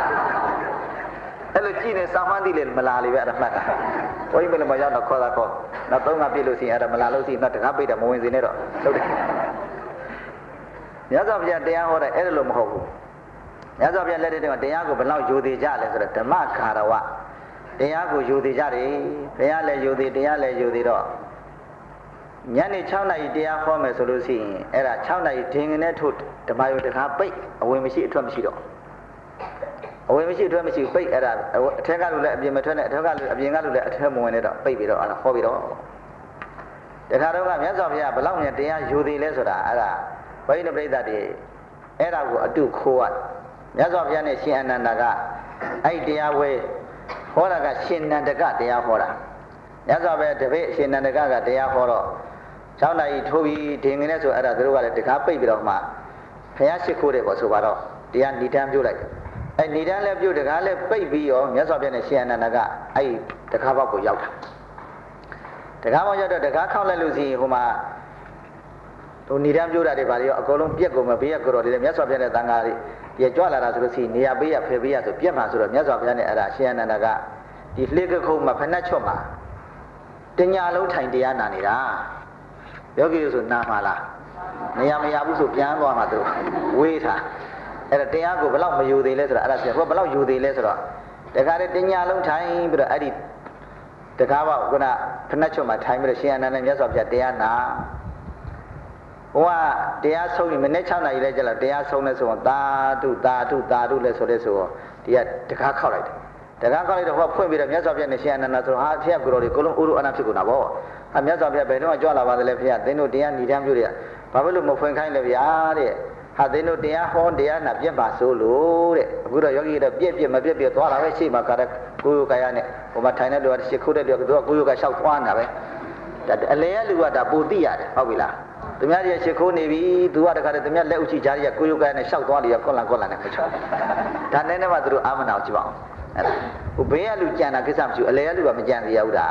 အဲ့လိုကြည့်နေစာမှန်းသိလေမလာလေပဲအဲ့ဒါမှတ်တာဘုန်းကြီးမလည်းမရောက်တော့ခေါ်တာခေါ်နောက်သုံးငါပြည့်လို့ရှိရင်အဲ့ဒါမလာလို့ရှိရင်တော့တကားပိတ်တာမဝင်စေနဲ့တော့လုပ်တယ်မြတ်စွာဘုရားတရားဟောတယ်အဲ့လိုမဟုတ်ဘူးမြတ်စွာဘုရားလက်ထက်မှာတရားကိုဘယ်လောက်ယူသေးကြလဲဆိုတော့ဓမ္မခါရဝတရားကိုယူသေးကြတယ်ဘုရားလည်းယူသေးတရားလည်းယူသေးတော့ညနေ၆နာရီတရားဟောမယ်ဆိုလို့ရှိရင်အဲ့ဒါ၆နာရီဒင်ငနဲ့ထုတ်ဓမ္မယုတကားပိတ်အဝင်မရှိအထွက်မရှိတော့အဝင်မရှိအထွက်မရှိပိတ်အဲ့ဒါအထက်ကလူလည်းအပြင်မထွက်နဲ့အထက်ကလူအပြင်ကလူလည်းအထက်မဝင်နဲ့တော့ပိတ်ပြီးတော့အဲ့ဒါဟောပြီးတော့တခါတော့ကမြတ်စွာဘုရားဘယ်လောက်မြန်တရားယူသေးလဲဆိုတာအဲ့ဒါဘုန်းကြီးပြိဿတွေအဲ့ဒါကိုအတုခိုးရမြတ်စွာဘုရားနဲ့ရှင်အနန္ဒာကအဲ့ဒီတရားဝဲဟောတာကရှင်နန္ဒကတရားဟောတာမြတ်စွာဘုရားတပည့်ရှင်နန္ဒကကတရားဟောတော့၆နာရီထိုးပြီးဒင်ငနဲ့ဆိုအဲ့ဒါသူတို့ကလည်းတကားပိတ်ပြီးတော့မှဘုရားရှိခိုးတယ်ပေါ့ဆိုပါတော့တရားဏိဒံပြုတ်လိုက်အဲ့ဏိဒံလည်းပြုတ်တကားလည်းပိတ်ပြီးရောမြတ်စွာဘုရားနဲ့ရှင်အနန္ဒာကအဲ့ဒီတကားဘောက်ကိုရောက်တာတကားဘောက်ရောက်တော့တကားခောက်လိုက်လို့ရှိရင်ဟိုမှာဟိုဏိဒံပြုတ်တာတွေပါလေရောအကုန်လုံးပြက်ကုန်မပေးရကြတော့လေမြတ်စွာဘုရားနဲ့တန်ဃာတွေပြကြွလာတာဆိုလို့ရှိရင်နေရာပေးရဖယ်ပေးရဆိုပြက်မှာဆိုတော့မြတ်စွာဘုရားနဲ့အဲ့ဒါရှင်အနန္ဒာကဒီလှေကခုံမှာဖနှက်ချွတ်မှာတညာလုံးထိုင်တရားနာနေတာယောဂီတို့ဆိုနာမှာလားနေရာမရဘူးဆိုပြန်သွားမှာသူဝေးတာအဲ့ဒါတရားကိုဘယ်လောက်မယူသေးလဲဆိုတော့အဲ့ဒါပြန်ဟိုဘယ်လောက်ယူသေးလဲဆိုတော့တခါတည်းတညာလုံးထိုင်ပြီးတော့အဲ့ဒီတကားပေါကကဖနှက်ချွတ်မှာထိုင်ပြီးတော့ရှင်အနန္ဒာမြတ်စွာဘုရားတရားနာဟိုကတရားဆုံးရင်မနေ့၆နာရီလဲကျတော့တရားဆုံးလဲဆိုတော့သာဓုသာဓုသာဓုလဲဆိုတဲ့ဆိုတော့ဒီကတကားခောက်လိုက်တယ်တကားခောက်လိုက်တော့ဟောဖွင့်ပြီးတော့မြတ်စွာဘုရားနဲ့ရှင်အနန္ဒာဆိုဟာဖျက်ကိုယ်တော်တွေကိုလုံးဥရုအနာဖြစ်ကုန်တာဗောဟာမြတ်စွာဘုရားဘယ်တော့ကြွလာပါသလဲဖျက်သင်တို့တရားဏိဒံပြုတွေကဘာဖြစ်လို့မဖွင့်ခိုင်းလဲဗျာတဲ့ဟာသင်တို့တရားဟောတရားနာပြက်ပါဆိုလို့တဲ့အခုတော့ယောဂီတော့ပြက်ပြက်မပြက်ပြက်သွားတာပဲရှိမှကာရကိုယုကာယနဲ့ဟိုမှာထိုင်တဲ့လူကရှစ်ခုတဲ့လူကသူကကိုယုကာလျှောက်သွားနေတာပဲဒါအလဲရလူကဒါပိုသိရတယ်ဟုတ်ပြီလားသူများတွေရှစ်ခိုးနေပြီသူကတခါတည်းသူများလက်ဥချီကြားရကိုယုကနဲ့ရှောက်သွားတယ်ကွန်လန်ကွန်လန်နဲ့မချောဒါနဲ့နဲ့မှသူတို့အာမနာကိုကြည့်ပါအောင်အဲ့ဒါဟိုဘေးကလူကြံတာကိစ္စမရှိဘူးအလဲကလူကမကြံသေးရဘူးဒါ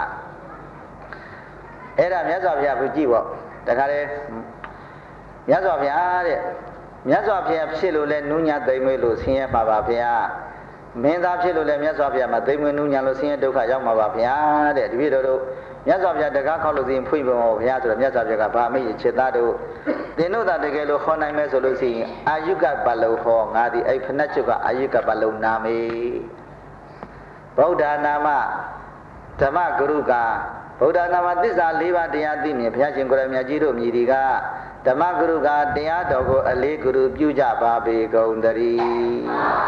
အဲ့ဒါမြတ်စွာဘုရားကိုကြည့်ပေါ့တခါတည်းမြတ်စွာဘုရားတဲ့မြတ်စွာဘုရားဖြစ်လို့လဲနူးညံ့သိမ်မွေးလို့ဆင်းရဲပါပါဘုရားမင်းသားဖြစ်လို့လဲမြတ်စွာဘုရားမှာသိမ်မွေးနူးညံ့လို့ဆင်းရဲဒုက္ခရောက်မှာပါဘုရားတဲ့တပည့်တော်တို့မြတ်စွာဘုရားတကားခောက်လို့သိရင်ဖွင့်ပါဘုရားဆိုတော့မြတ်စွာဘုရားကဗာမိတ်ချစ်သားတို့သင်တို့သာတကယ်လို့ဟောနိုင်မယ်ဆိုလို့ရှိရင်အာယုကပလုံဟောငါဒီအဲ့ဖနှက်ချုပ်ကအာယုကပလုံနာမေဗုဒ္ဓနာမဓမ္မဂရုကဗုဒ္ဓနာမသစ္စာ၄ပါးတရားသိမြင်ဘုရားရှင်ကိုရမြတ်ကြီးတို့မြည်ဒီကဓမ္မဂရုကတရားတော်ကိုအလေးဂရုပြုကြပါပေကုန်တည်း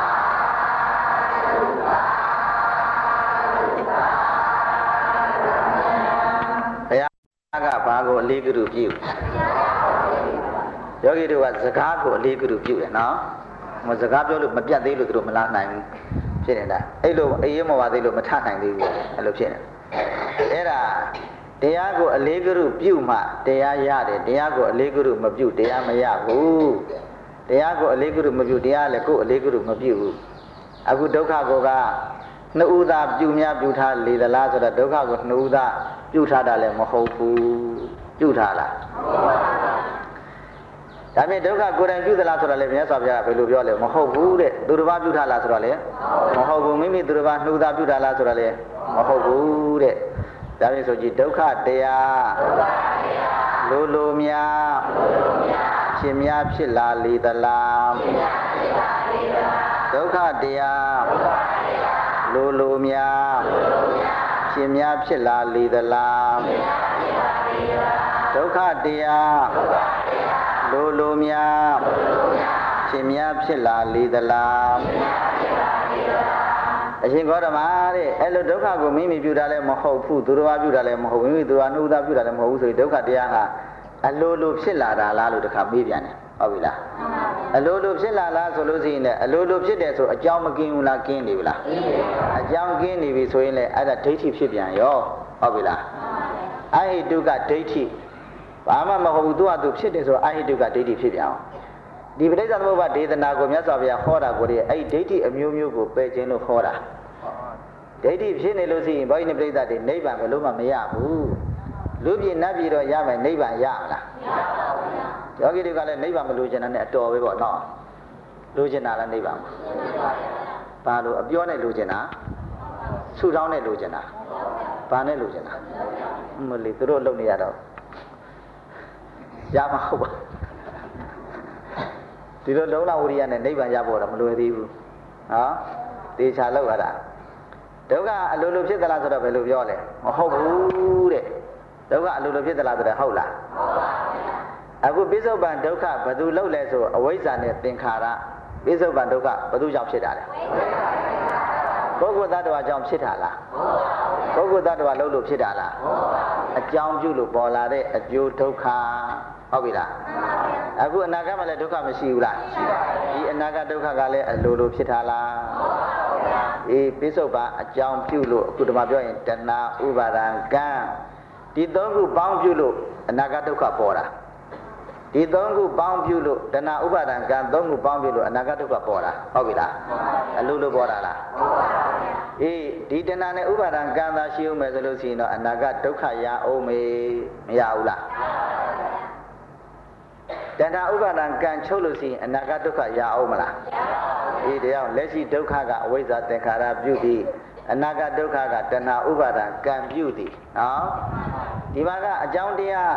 ကဘာကိုအလေးကလူပြုယောဂီတို့ကစကားကိုအလေးကလူပြုတယ်နော်မစကားပြောလို့မပြတ်သေးလို့သူတို့မလာနိုင်ဘူးဖြစ်နေတာအဲ့လိုအေးရမပါသေးလို့မထနိုင်သေးဘူးအဲ့လိုဖြစ်နေအဲ့ဒါတရားကိုအလေးကလူပြုမှတရားရတယ်တရားကိုအလေးကလူမပြုတရားမရဘူးတရားကိုအလေးကလူမပြုတရားလည်းကိုယ်အလေးကလူမပြုဘူးအခုဒုက္ခကိုကနှစ်ဦးသာပြုများပြုထားလေသလားဆိုတော့ဒုက္ခကိုနှစ်ဦးသာပြုထားတာလည်းမဟုတ်ဘူးပြုထားလားဒါပေမဲ့ဒုက္ခကိုယ်တိုင်ပြုသလားဆိုတော့လည်းမြတ်စွာဘုရားကဘယ်လိုပြောလဲမဟုတ်ဘူးတဲ့သူတစ်ပါးပြုထားလားဆိုတော့လည်းမဟုတ်ဘူးမိမိသူတစ်ပါးနှူးသားပြုထားလားဆိုတော့လည်းမဟုတ်ဘူးတဲ့ဒါပြင်ဆိုကြည့်ဒုက္ခတရားလိုလိုများရှင်များဖြစ်လာလေသလားဒုက္ခတရားလိုလိုများရှင်များဖြစ်လာလေသလားဒုက္ခတရားလိုလိုများရှင်များဖြစ်လာလေသလားအရှင်ဂေါတမတဲ့အဲ့လိုဒုက္ခကိုမိမိပြုတာလည်းမဟုတ်ဘူးသူတော်ဘာပြုတာလည်းမဟုတ်ဘူးမိမိသူတော်နှုတ်သားပြုတာလည်းမဟုတ်ဘူးဆိုရင်ဒုက္ခတရားဟာအလိုလိုဖြစ်လာတာလားလို့တခါမေးပြန်တယ်ဟုတ်ပြီလားအလိုလိုဖြစ်လာလားဆိုလို့ရှိရင်လည်းအလိုလိုဖြစ်တယ်ဆိုအကြောင်းမကင်းဘူးလားကင်းနေပြီလားအကြောင်းကင်းနေပြီဆိုရင်လည်းအဲ့ဒါဒိဋ္ဌိဖြစ်ပြန်ရောဟုတ်ပြီလားအဟိတုကဒိဋ္ဌိဘာမှမဟုတ်ဘူးသူကသူဖြစ်တယ်ဆိုအဟိတုကဒိဋ္ဌိဖြစ်ပြန်အောင်ဒီပဋိစ္စသမုပ္ပါဒေသနာကိုမြတ်စွာဘုရားဟောတာကိုဒီအဲ့ဒိဋ္ဌိအမျိုးမျိုးကိုပယ်ခြင်းလို့ဟောတာဒိဋ္ဌိဖြစ်နေလို့ရှိရင်ဘုန်းကြီးပြိဿတွေနိဗ္ဗာန်ဘယ်လို့မှမရဘူးလူပြည်နတ်ပြည်တော့ရမယ်နိဗ္ဗာန်ရမလားမရပါဘူးဗျာယောဂီတွေကလည်းနိဗ္ဗာန်မလိုချင်တာနဲ့အတော်ပဲပေါ့နော်လိုချင်တာလားနိဗ္ဗာန်ဘာလို့အပြောနဲ့လိုချင်တာဆုတောင်းနဲ့လိုချင်တာဘာနဲ့လိုချင်တာမလေးသူတို့လုံနေရတော့ရမှာဟုတ်ပါဒီလိုလုံးလာဝိရိယနဲ့နိဗ္ဗာန်ရဖို့တော့မလွယ်သေးဘူးနော်တေချာလောက်ရတာဒုက္ခအလိုလိုဖြစ်သလားဆိုတော့ဘယ်လိုပြောလဲမဟုတ်ဘူးတဲ့ဒုက္ခအလိုလိုဖြစ်သလားဆိုတော့ဟုတ်လားဟုတ်ပါဘူးအခုပိဿုပန်ဒုက္ခဘယ်သူလောက်လဲဆိုအဝိဇ္ဇာနဲ့သင်္ခါရပိဿုပန်ဒုက္ခဘယ်သူကြောင့်ဖြစ်တာလဲပုဂ္ဂိုလ်သတ္တဝါကြောင့်ဖြစ်တာလားပုဂ္ဂိုလ်သတ္တဝါလို့လို့ဖြစ်တာလားအကြောင်းပြုလို့ပေါ်လာတဲ့အကျိုးဒုက္ခဟုတ်ပြီလားအခုအနာဂတ်မှာလည်းဒုက္ခမရှိဘူးလားဒီအနာဂတ်ဒုက္ခကလည်းအလိုလိုဖြစ်တာလားအေးပိဿုပန်အကြောင်းပြုလို့အခုဒီမှာပြောရင်တဏှာဥပါဒံကံဒီသုံးခုပေါင်းပြုလို့အနာဂတ်ဒုက္ခပေါ်တာဒီသုံးခုပေါင်းပြုလို့တဏှာဥပါဒံကံသုံးခုပေါင်းပြုလို့အနာဂတ်ဒုက္ခပေါ်တာဟုတ်ပြီလားအလိုလိုပေါ်တာလားအေးဒီတဏှာနဲ့ဥပါဒံကံသာရှိဦးမယ်ဆိုလို့ရှိရင်တော့အနာဂတ်ဒုက္ခရအောင်မေမရဘူးလားတဏှာဥပါဒံကံချုပ်လို့ရှိရင်အနာဂတ်ဒုက္ခရအောင်မလားအေးတရားလက်ရှိဒုက္ခကအဝိဇ္ဇာသင်္ခါရပြုသည်အနာဂတ်ဒုက္ခကတဏှာဥပါဒံကံပြုသည်နော်ဒီမှာကအကြောင်းတရား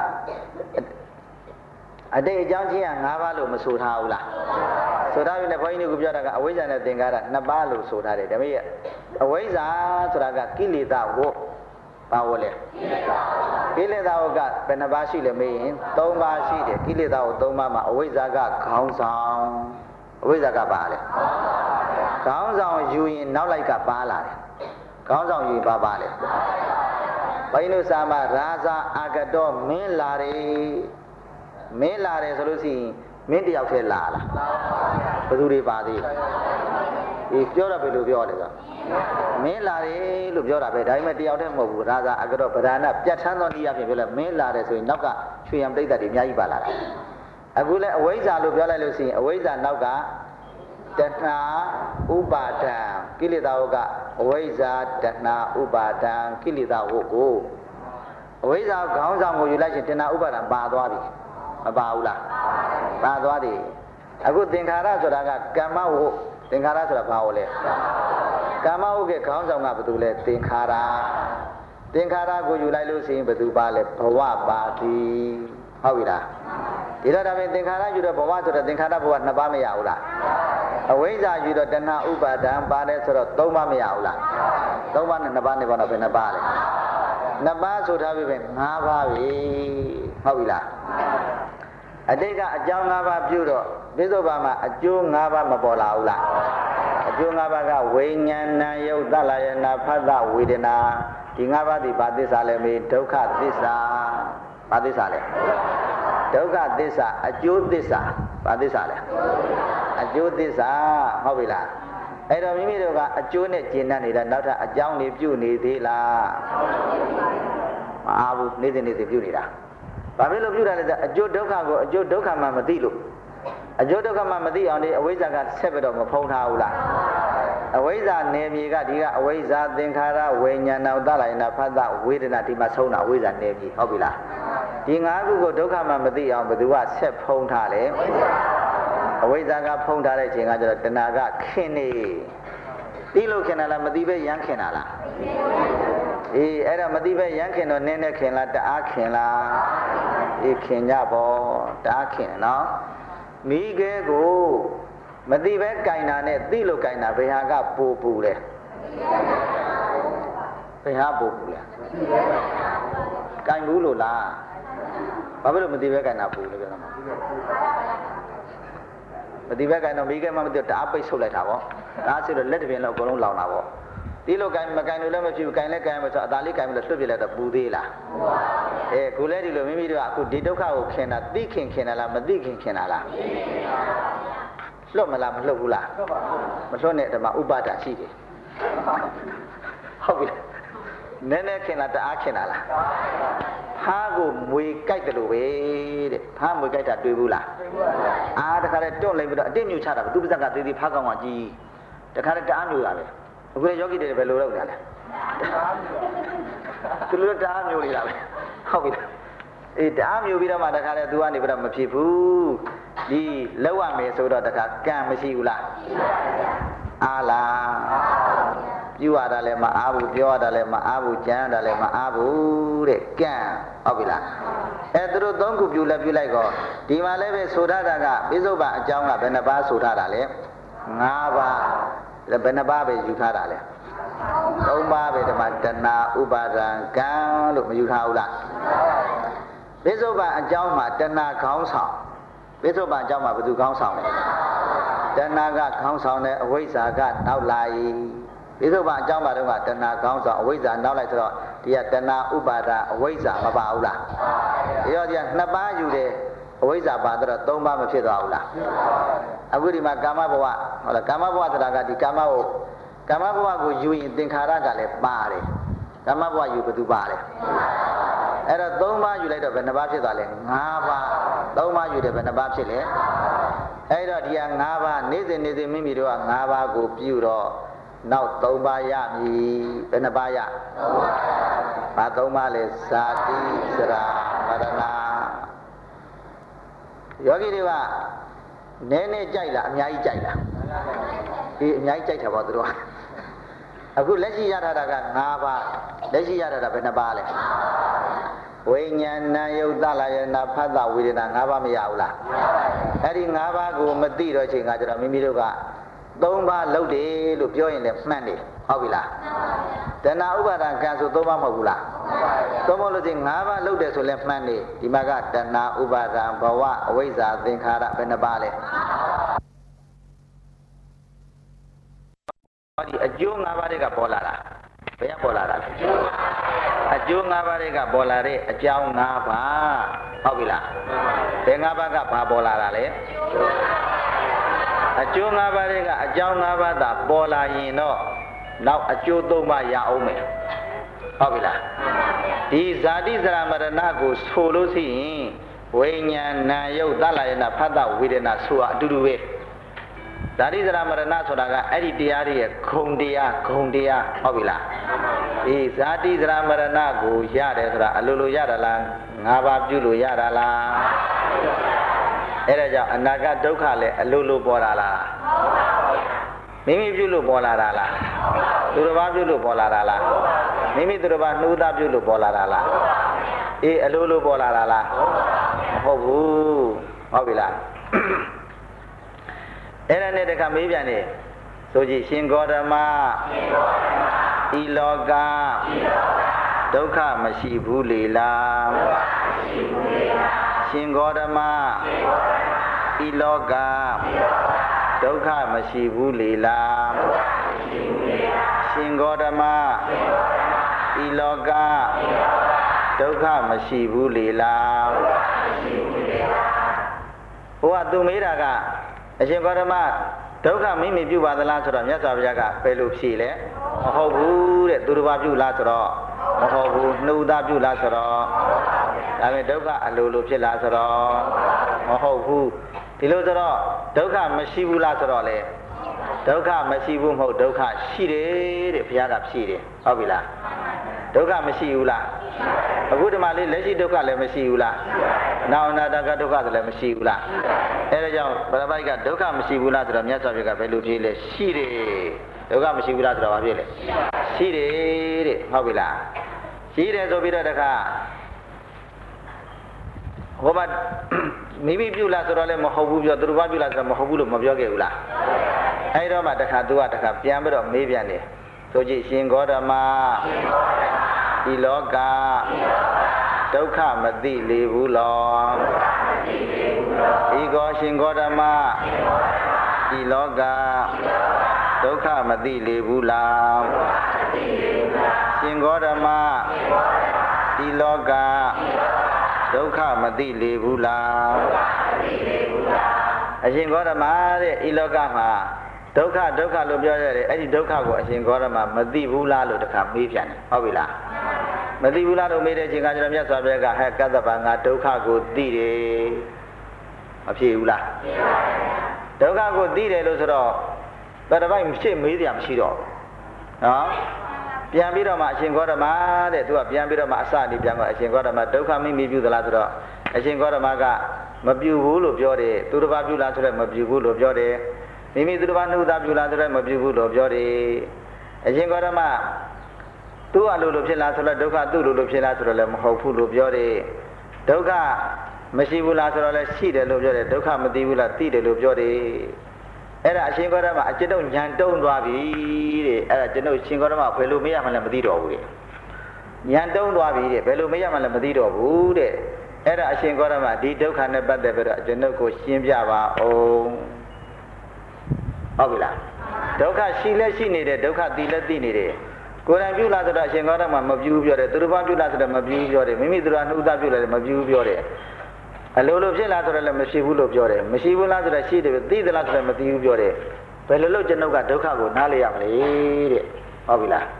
အတိတ်အကြောင်းချင်းက၅ပါးလို့မဆိုထားဘူးလားဆိုထားပြီလေဘုန်းကြီးတို့ကပြောတာကအဝိဇ္ဇာနဲ့သင်္ခါရနှစ်ပါးလို့ဆိုထားတယ်ဒါပေမဲ့အဝိဇ္ဇာဆိုတာကကိလေသာဝတ်ပါဝလဲကိလေသာဝတ်ကဘယ်နှပါးရှိလဲမေးရင်၃ပါးရှိတယ်ကိလေသာဝတ်၃ပါးမှာအဝိဇ္ဇာကခေါင်းဆောင်အဝိဇ္ဇာကပါလေခေါင်းဆောင်ယူရင်နောက်လိုက်ကပါလာတယ်ခေါင်းဆောင်ယူပါပါလေဘုန်းကြီးတို့စာမှာရာဇာအာဂတောမင်းလာတယ်မင်းလာတယ်ဆိုလို့ရှိရင်မင်းတယောက်တည်းလာလားဘယ်သူတွေပါသေးဒီပြောတာဘယ်လိုပြောလဲဆိုမင်းလာတယ်လို့ပြောတာပဲဒါပေမဲ့တယောက်တည်းမဟုတ်ဘူးရာဇာအကတော့ဗဒနာပြတ်ထန်းသောနည်းအပြင်ပြောလဲမင်းလာတယ်ဆိုရင်နောက်ကရွှေရံပြိတ္တတွေအများကြီးပါလာတာအခုလဲအဝိဇ္ဇာလို့ပြောလိုက်လို့ရှိရင်အဝိဇ္ဇာနောက်ကတဏှာဥပါဒံကိလေသာဝကအဝိဇ္ဇာတဏှာဥပါဒံကိလေသာဝကိုအဝိဇ္ဇာခေါင်းဆောင်ကိုယူလိုက်ရင်တဏှာဥပါဒံပါသွားပြီမပါဘူးလားပါသွားတယ်အခုသင်္ခါရဆိုတာကကမ္မဝုသင်္ခါရဆိုတာဘာလို့လဲကမ္မဝုကခေါင်းဆောင်ကဘာလို့လဲသင်္ခါရသင်္ခါရကိုယူလိုက်လို့ရှိရင်ဘယ်သူပါလဲဘဝပါတိဟုတ်ပြီလားဒီတော့ဒါပေမဲ့သင်္ခါရယူတော့ဘဝဆိုတော့သင်္ခါရဘဝနှစ်ပါးမရဘူးလားအဝိဇ္ဇာယူတော့တဏှာဥပါဒံပါတယ်ဆိုတော့သုံးပါးမရဘူးလားသုံးပါးနဲ့နှစ်ပါးနဲ့ဘာလို့ပဲနှစ်ပါးလဲနှစ်ပါးဆိုထားပြီပဲငါးပါးပြီဟုတ်ပြီလားအတိတ်ကအကြောင်း၅ပါးပြုတော့ပိဿုပန်မှာအကျိုး၅ပါးမပေါ်လာဘူးလားအကျိုး၅ပါးကဝိညာဏယုတ်သလယနာဖတ်တဝေဒနာဒီ၅ပါးဒီဘာသစ္စာလဲမေးဒုက္ခသစ္စာဘာသစ္စာလဲဒုက္ခသစ္စာအကျိုးသစ္စာဘာသစ္စာလဲအကျိုးသစ္စာဟုတ်ပြီလားအဲ့တော့မိမိတို့ကအကျိုးနဲ့ကျင့်တတ်နေတာနောက်ထပ်အကြောင်းတွေပြုနေသေးလားမအားဘူးနေ့စဉ်နေ့စဉ်ပြုနေတာဘာဖြစ်လို့ပြုတာလဲဆိုအကျိုးဒုက္ခကိုအကျိုးဒုက္ခမှမသိလို့အကျိုးဒုက္ခမှမသိအောင်ဒီအဝိဇ္ဇာကဆက်ပြီးတော့မဖုံးထားဘူးလားအဝိဇ္ဇာနယ်မြေကဒီကအဝိဇ္ဇာသင်္ခါရဝိညာဏသလယနာဖတ်တဝေဒနာဒီမှာဆုံးတာအဝိဇ္ဇာနယ်မြေဟုတ်ပြီလားဒီငါးခုကိုဒုက္ခမှမသိအောင်ဘယ်သူကဆက်ဖုံးထားလဲအဝိဇ္ဇာကဖုံးထားတဲ့အချိန်ကကျတော့တဏှာကခင်နေသိလို့ခင်တာလားမသိပဲရမ်းခင်တာလားအေးအဲ့တော့မသိပဲရမ်းခင်တော့နင်းနဲ့ခင်လားတအားခင်လားအေးခင်ကြပေါ့တအားခင်နော်မိခဲကိုမသိပဲကြိုင်တာနဲ့သိလို့ကြိုင်တာဘယ်ဟာကပူပူလဲဘယ်ဟာပူပူလဲကြိုင်ဘူးလို့လားဘာဖြစ်လို့မသိပဲကြိုင်တာပူလဲပြောတာမသိပဲကြိုင်တော့မိခဲမှမသိတအားပိတ်ဆုပ်လိုက်တာပေါ့ဒါဆိုတော့လက်တပင်လောက်အကုန်လုံးလောင်တာပေါ့ဒီလိုကင်မကင်လို့လည်းမဖြစ်ဘူးကင်လည်းကင်မဆိုအသာလေးကင်မလို့လွတ်ပြလိုက်တော့ပူသေးလားအဲခုလည်းဒီလိုမိမိတို့ကအခုဒီဒုက္ခကိုခင်တာသိခင်ခင်တာလားမသိခင်ခင်တာလားလွတ်မလားမလွတ်ဘူးလားမလွတ်နဲ့ဓမ္မဥပါဒရှိတယ်ဟုတ်ပြီနည်းနည်းခင်တာတအားခင်တာလားဟဖားကိုမွေကြိုက်တယ်လို့ပဲတဲ့ဖားမွေကြိုက်တာတွေ့ဘူးလားအာတခါတည်းတွန့်လိုက်ပြီးတော့အတိတ်မြူချတာသူပါဇက်ကသေးသေးဖားကောင်ကကြီးတခါတည်းတအားမြူတာပဲအခုလည်းယောဂီတွေပဲလိုတော့ကြတယ်သူတို့တအားမြူနေတာပဲဟုတ်ပြီလားအေးတအားမြူပြီးတော့မှတခါတည်းသူကနေပြီးတော့မဖြစ်ဘူးဒီလောက်ရမယ်ဆိုတော့တခါကံမရှိဘူးလားအားလားပြုရတာလည်းမအားဘူးပြောရတာလည်းမအားဘူးကြမ်းရတာလည်းမအားဘူးတဲ့ကံဟုတ်ပြီလားအဲသူတို့သုံးခုပြုလည်းပြုလိုက်တော့ဒီမှာလည်းပဲဆိုထားတာကပိဿုပန်အကြောင်းကဘယ်နှပါးဆိုထားတာလဲ၅ပါးဘယ်နှပါးပဲယူထားတာလဲသုံးပါးပဲဒီမှာတဏှာဥပါဒံကံလို့မယူထားဘူးလားပိဿုပန်အကြောင်းမှာတဏှာခေါင်းဆောင်ပိဿုပန်အကြောင်းမှာဘယ်သူခေါင်းဆောင်လဲတဏှာကခေါင်းဆောင်တဲ့အဝိဇ္ဇာကနောက်လိုက်ပိဿုပန်အကြောင်းမှာတော့တဏှာခေါင်းဆောင်အဝိဇ္ဇာနောက်လိုက်ဆိုတော့ဒီကတဏှာဥပါဒအဝိဇ္ဇာမပါဘူးလားဒီတော့ဒီကနှစ်ပါးယူတယ်အဝိဇ္ဇာပါတော့သုံးပါးမဖြစ်သွားဘူးလားအခုဒီမှာကာမဘဝဟုတ်လားကာမဘဝဆိုတာကဒီကာမကိုကာမဘဝကိုယူရင်သင်္ခါရကလည်းပါတယ်ကာမဘဝယူဘယ်သူပါတယ်အဲ့တော့သုံးပါးယူလိုက်တော့ဘယ်နှပါးဖြစ်သွားလဲ၅ပါးသုံးပါးယူတယ်ဘယ်နှပါးဖြစ်လဲအဲ့တော့ဒီက၅ပါးနေ့စဉ်နေ့စဉ်မိမိတို့က၅ပါးကိုပြုတော့နောက်သုံးပါးရမည်ဘယ်နှပါးရဘာသုံးပါးလဲဇာတိစရာမရဏယောဂီတွေကနည်းနည်းကြိုက်လားအများကြီးကြိုက်လားဒီအများကြီးကြိုက်တာပေါ့သူတို့ကအခုလက်ရှိရထားတာက၅ပါးလက်ရှိရထားတာဘယ်နှပါးလဲဝိညာဏယုတ်တလာယနာဖတ်တာဝေဒနာ၅ပါးမရဘူးလားအဲ့ဒီ၅ပါးကိုမသိတော့ချိန်ကကျတော့မိမိတို့ကသုံးပါးလုပ်တယ်လို့ပြောရင်လည်းမှန်တယ်ဟုတ်ပြီလားတဏှာဥပါဒံကံဆိုသုံးပါးမဟုတ်ဘူးလားသုံးပါးလို့ချင်း၅ပါးလုပ်တယ်ဆိုလည်းမှန်တယ်ဒီမှာကတဏှာဥပါဒံဘဝအဝိဇ္ဇာသင်္ခါရဘယ်နှပါးလဲဟောဒီအကျိုး၅ပါးတွေကပေါ်လာတာဘယ်ကပေါ်လာတာလဲအကျိုး၅ပါးတွေကပေါ်လာတဲ့အကြောင်း၅ပါးဟုတ်ပြီလားဘယ်၅ပါးကဘာပေါ်လာတာလဲအကျိုး၅ပါးတွေကအကြောင်း၅ပါးသာပေါ်လာရင်တော့နောက်အကျိုး၃ပါးရအောင်မယ်ဟုတ်ပြီလားဒီဇာတိစရမရဏကိုဆိုလို့ရှိရင်ဝိညာဏယုတ်တလယနာဖတ်တာဝေဒနာဆိုတာအတူတူပဲဇာတိစရမရဏဆိုတာကအဲ့ဒီတရားတွေရဲ့ဂုံတရားဂုံတရားဟုတ်ပြီလားဒီဇာတိစရမရဏကိုရတယ်ဆိုတာအလိုလိုရတာလား၅ပါးပြုလို့ရတာလားအဲ့ဒါကြောင့်အနာဂတ်ဒုက္ခလည်းအလိုလိုပေါ်လာလားမိမိပြုလို့ပေါ်လာတာလားသူတစ်ပါးပြုလို့ပေါ်လာတာလားမိမိသူတစ်ပါးနှိုးသားပြုလို့ပေါ်လာတာလားအေးအလိုလိုပေါ်လာတာလားမဟုတ်ဘူးဟုတ်ပြီလားအဲ့ဒါနဲ့တခါမေးပြန်နေဆိုကြည့်ရှင်ဂေါတမဤလောကဒုက္ခမရှိဘူးလေလားရှင်ဂေါတမဤလောကဒုက္ခမရှိဘူးလေလားရှင်ဂေါတမဤလောကဒုက္ခမရှိဘူးလေလားဟိုကသူမေးတာကအရှင်ဂေါတမဒုက္ခမိမိပြုပါသလားဆိုတော့မြတ်စွာဘုရားကဘယ်လိုဖြေလဲမဟုတ်ဘူးတဲ့သူတစ်ပါးပြုလားဆိုတော့မဟုတ်ဘူးနှုတ်သားပြုလားဆိုတော့ဒါပေမဲ့ဒုက္ခအလိုလိုဖြစ်လားဆိုတော့မဟုတ်ဘူးဒီလိုဆိုတော့ဒုက္ခမရှိဘူးလားဆိုတော့လေဒုက္ခမရှိဘူးမဟုတ်ဒုက္ခရှိတယ်တဲ့ဘုရားကဖြေတယ်ဟုတ်ပြီလားဒုက္ခမရှိဘူးလားအခုဒီမှာလေးလက်ရှိဒုက္ခလည်းမရှိဘူးလားနောက်အနာတကဒုက္ခလည်းမရှိဘူးလားအဲဒါကြောင့်ဗရပိုက်ကဒုက္ခမရှိဘူးလားဆိုတော့မြတ်စွာဘုရားကဘယ်လိုဖြေလဲရှိတယ်ဒုက္ခမရှိဘူးလားဆိုတော့ဘာဖြစ်လဲရှိတယ်တဲ့ဟုတ်ပြီလားရှိတယ်ဆိုပြီးတော့တခါဟိုမှာမိမိပြုလားဆိုတော့လည်းမဟုတ်ဘူးပြောသူတို့ဘာပြုလားဆိုတော့မဟုတ်ဘူးလို့မပြောခဲ့ဘူးလားအဲဒီတော့မှတခါသူကတခါပြန်ပြီးတော့မေးပြန်တယ်ဆိုကြည့်ရှင်ဂေါတမဒီလောကဒုက္ခမသိလေဘူးလောဤကောရှင်ဂေါတမဒီလောကဒုက္ခမသိလေဘူးလားရှင်ဂေါတမဒီလောကဒုက္ခမသိလေဘူးလားအရှင်ဂေါတမတဲ့ဤလောကမှာဒုက္ခဒုက္ခလို့ပြောရတယ်အဲ့ဒီဒုက္ခကိုအရှင်ဂေါတမမသိဘူးလားလို့တခါမေးပြန်တယ်ဟုတ်ပြီလားမသိဘူးလားလို့မေးတဲ့အချိန်ကကျွန်တော်မြတ်စွာဘုရားကဟဲ့ကတ္တဗငါဒုက္ခကိုသိတယ်မဖြစ်ဘူးလားဒုက္ခကိုသိတယ်လို့ဆိုတော့ဘယ်တစ်ပိုက်ဖြစ်မေးကြမရှိတော့နော်ပြန်ပြီးတော့မှအရှင်ဂေါတမတဲ့သူကပြန်ပြီးတော့မှအစနေပြန်တော့အရှင်ဂေါတမဒုက္ခမိမိပြုသလားဆိုတော့အရှင်ဂေါတမကမပြုဘူးလို့ပြောတယ်သူတစ်ပါးပြုလားဆိုတော့မပြုဘူးလို့ပြောတယ်မိမိသူတစ်ပါးနှုတ်သားပြုလားဆိုတော့မပြုဘူးလို့ပြောတယ်အရှင်ဂေါတမသူ့အလိုလိုဖြစ်လားဆိုတော့ဒုက္ခသူ့လိုလိုဖြစ်လားဆိုတော့လည်းမဟုတ်ဘူးလို့ပြောတယ်ဒုက္ခမရှိဘူးလားဆိုတော့လည်းရှိတယ်လို့ပြောတယ်ဒုက္ခမသိဘူးလားသိတယ်လို့ပြောတယ်အဲ့ဒါအရှင်ဂေါတမအကျွန်ုပ်ညံတုံးသွားပြီတဲ့အဲ့ဒါကျွန်ုပ်ရှင်ဂေါတမဘယ်လိုမေးရမှလည်းမသိတော့ဘူးတဲ့ညံတုံးသွားပြီတဲ့ဘယ်လိုမေးရမှလည်းမသိတော့ဘူးတဲ့အဲ့ဒါအရှင်ဂေါတမဒီဒုက္ခနဲ့ပတ်သက်ပြီးတော့ကျွန်ုပ်ကိုရှင်းပြပါအောင်ဟုတ်ပြီလားဒုက္ခရှိလဲရှိနေတယ်ဒုက္ခသိလဲသိနေတယ်ကိုယ်တိုင်ပြုလားဆိုတော့အရှင်ဂေါတမမပြုပြောတယ်သူတစ်ပါးပြုလားဆိုတော့မပြုပြောတယ်မိမိသူတော်နှုတ်သားပြုလည်းမပြုပြောတယ်အလိုလိုဖြစ်လားဆိုတော့လည်းမရှိဘူးလို့ပြောတယ်မရှိဘူးလားဆိုတော့ရှိတယ်သိသလားဆိုတော့မသိဘူးပြောတယ်ဘယ်လိုလုပ်ကျွန်ုပ်ကဒုက္ခကိုနားလေရမလဲတဲ့ဟုတ်ပြီလား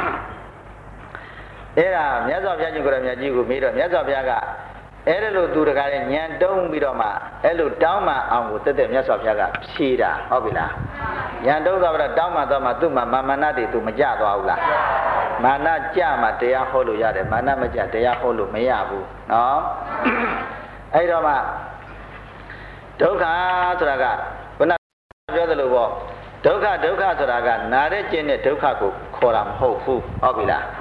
အဲ့ဒါမြတ်စွာဘုရားရှင်ကိုယ်တော်မြတ်ကြီးကိုမေးတော့မြတ်စွာဘုရားကအဲ့ဒါလို့သူတကားလည်းညံတုံးပြီးတော့မှအဲ့လိုတောင်းမှအောင်ကိုတက်တက်မြတ်စွာဘုရားကဖြေတာဟုတ်ပြီလားညံတုံးသွားပြီးတော့တောင်းမှတော့မှသူ့မှာမာမနာတွေသူမကြသွားဘူးလားမာနကြမှတရားဟောလို့ရတယ်မာနမကြတရားဟောလို့မရဘူးနော်အဲ့တော့မှဒုက္ခဆိုတာကခုနပြောသလိုပေါ့ဒုက္ခဒုက္ခဆိုတာကနာတဲ့ကျင့်တဲ့ဒုက္ခကိုခေါ်တာမဟုတ်ဘူးဟုတ်ပြီလား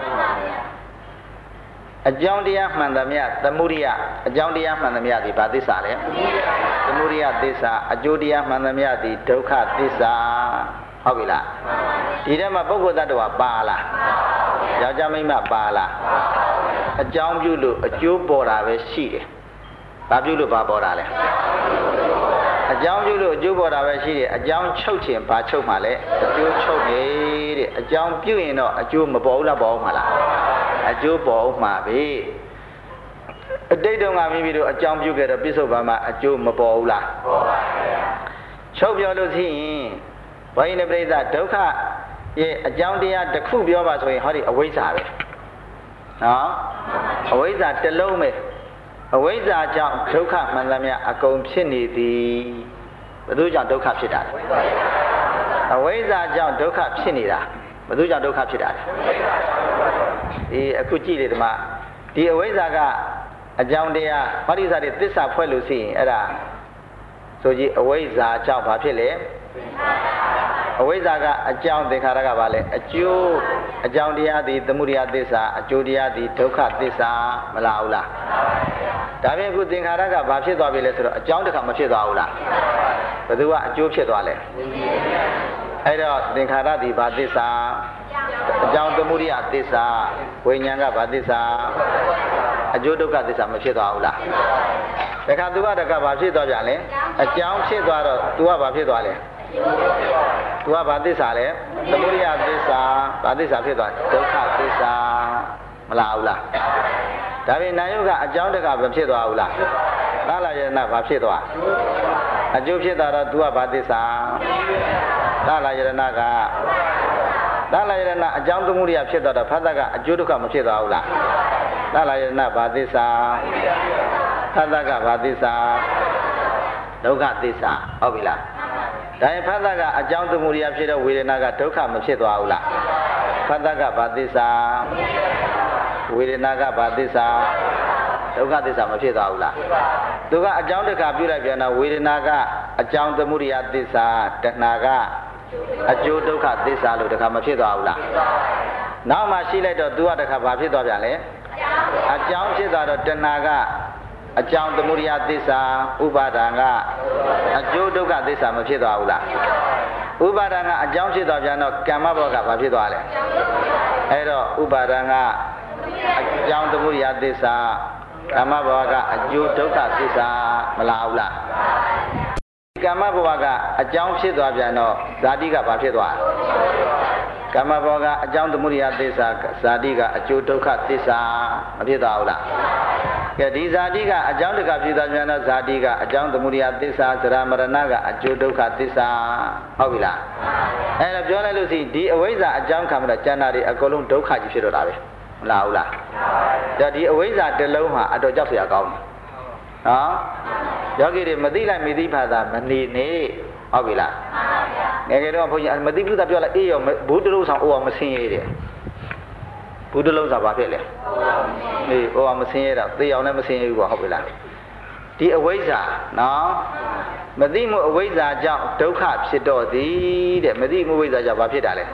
အကြောင်းတရားမှန်သမျှသမုဒိယအကြောင်းတရားမှန်သမျှဒီဘာသစ္စာလဲသမုဒိယသစ္စာအကျိုးတရားမှန်သမျှဒီဒုက္ခသစ္စာဟုတ်ပြီလားဒီထဲမှာပုဂ္ဂိုလ်တ attva ပါလားယောက်ျားမိန်းမပါလားအကြောင်းပြုလို့အကျိုးပေါ်တာပဲရှိတယ်ဘာပြုလို့ဘာပေါ်တာလဲအကြောင်းပြုလို့အကျိုးပေါ်တာပဲရှိတယ်အကြောင်းချုပ်ခြင်းဘာချုပ်မှလဲအကျိုးချုပ်နေတဲ့အကြောင်းပြုရင်တော့အကျိုးမပေါ်ဘူးလားပေါ်အောင်မလားအကျိုးပေါ်အောင်မှာပဲအတိတ်တုန်းကမိမိတို့အကြောင်းပြုခဲ့တော့ပြစ္ဆုတ်ပံမှာအကျိုးမပေါ်ဘူးလားပေါ်ပါရဲ့ချုပ်ပြောလို့ရှိရင်ဘိနပရိသဒုက္ခရဲ့အကြောင်းတရားတစ်ခုပြောပါဆိုရင်ဟောဒီအဝိဇ္ဇာပဲနော်အဝိဇ္ဇာတစ်လုံးပဲအဝိဇ္ဇာကြောင့်ဒုက္ခမှန်သမျှအကုန်ဖြစ်နေသည်ဘယ်သူကြောင့်ဒုက္ခဖြစ်တာလဲအဝိဇ္ဇာကြောင့်ဒုက္ခဖြစ်နေတာဘယ်သူကြောင့်ဒုက္ခဖြစ်တာလဲဒီအခုကြည့်လေဒီမှာဒီအဝိဇ္ဇာကအကြောင်းတရားဟောဒီစားတွေသစ္စာဖွဲ့လို့ရှိရင်အဲ့ဒါဆိုကြည့်အဝိဇ္ဇာကြောင့်ဘာဖြစ်လဲအဝိဇ္ဇာကအကြောင်းသင်္ခါရကဘာလဲအကျိုးအကြောင်းတရားသည်သမုဒယသစ္စာအကျိုးတရားသည်ဒုက္ခသစ္စာမလားဘူးလားဒါပြင်အခုသင်္ခါရကဘာဖြစ်သွားပြီလဲဆိုတော့အကြောင်းတစ်ခါမဖြစ်သွားဘူးလားဘယ်သူကအကျိုးဖြစ်သွားလဲအဲ့တော့သင်္ခါရသည်ဘာသစ္စာအကြောင်းသမုဒယသစ္စာဝိညာဉ်ကဘာသစ္စာအကျိုးဒုက္ခသစ္စာမဖြစ်သွားဘူးလားတခါသူကတခါဘာဖြစ်သွားပြန်လဲအကြောင်းဖြစ်သွားတော့သူကဘာဖြစ်သွားလဲသူကဘာသစ္စာလဲသမုဒယသစ္စာဘာသစ္စာဖြစ်သွားဒုက္ခသစ္စာမလားဘူးလားဒါပြင်နာယုကအကြောင်းတကဘာဖြစ်သွားဘူးလားသာလယနာဘာဖြစ်သွားအကျိုးဖြစ်သွားတော့သူကဘာသစ္စာသာလယနာကသာလယနာအကြောင်းသမုဒယဖြစ်သွားတော့ဖတ်တကအကျိုးဒုက္ခမဖြစ်သွားဘူးလားသာလယနာဘာသစ္စာဖတ်တကဘာသစ္စာဒုက္ခသစ္စာဟုတ်ပြီလားဒါရင်ဖတ်တကအကြောင်းသမုဒယဖြစ်တဲ့ဝေဒနာကဒုက္ခမဖြစ်သွားဘူးလားဖတ်တကဘာသစ္စာဝေဒနာကဘာသစ္စာဒုက္ခသစ္စာမဖြစ်သွားဘူးလားသူကအကြောင်းတစ်ခါပြုလိုက်ပြန်တော့ဝေဒနာကအကြောင်းသမုဒယသစ္စာတဏှာကအကျိုးဒုက္ခသစ္စာလို့တစ်ခါမဖြစ်သွားဘူးလားနောက်မှရှိလိုက်တော့သူကတစ်ခါဘာဖြစ်သွားပြန်လဲအကြောင်းဖြစ်သွားတော့တဏှာကအကြောင်းသမုဒယသစ္စာဥပါဒံကအကျိုးဒုက္ခသစ္စာမဖြစ်သွားဘူးလားဥပါဒံကအကြောင်းဖြစ်သွားပြန်တော့ကမ္မဘောကဘာဖြစ်သွားလဲအဲ့တော့ဥပါဒံကအကြောင်းသမုဒယသစ္စာကမ္မဘောကအကျိုးဒုက္ခသစ္စာမလားဘူးလားကမ္မဘောကအကြောင်းဖြစ်သွားပြန်တော့ဇာတိကဘာဖြစ်သွားကမ္မဘောကအကြောင်းသမုဒယသစ္စာဇာတိကအကျိုးဒုက္ခသစ္စာမဖြစ်သွားဘူးလားကဲဒီဇာတိကအကြောင်းတကဖြစ်သွားပြန်တော့ဇာတိကအကြောင်းသမုဒယသစ္စာသရမရဏကအကျိုးဒုက္ခသစ္စာဟုတ်ပြီလားအဲ့ဒါပြောလိုက်လို့ရှိရင်ဒီအဝိဇ္ဇာအကြောင်းခံပြီးတော့ကျန်တာတွေအကုန်လုံးဒုက္ခကြီးဖြစ်တော့တာပဲ là là giờ đi ở với già từ lâu mà ở đó chắc sẽ có đó giờ cái điểm mà tí lại mới tí phải là mình đi nè ở vì là nghe cái đó bây giờ mà tí cứ tập cho là ý mà bút từ lâu sang ô mà xin gì bút từ lâu sao bà biết liền thì ô mà xin gì đó tí ông này mà xin gì của họ vì là đi ở với già nó mà tí mua ở với già cho đâu khác sẽ đó tí để mà tí mua với già cho bà biết đã liền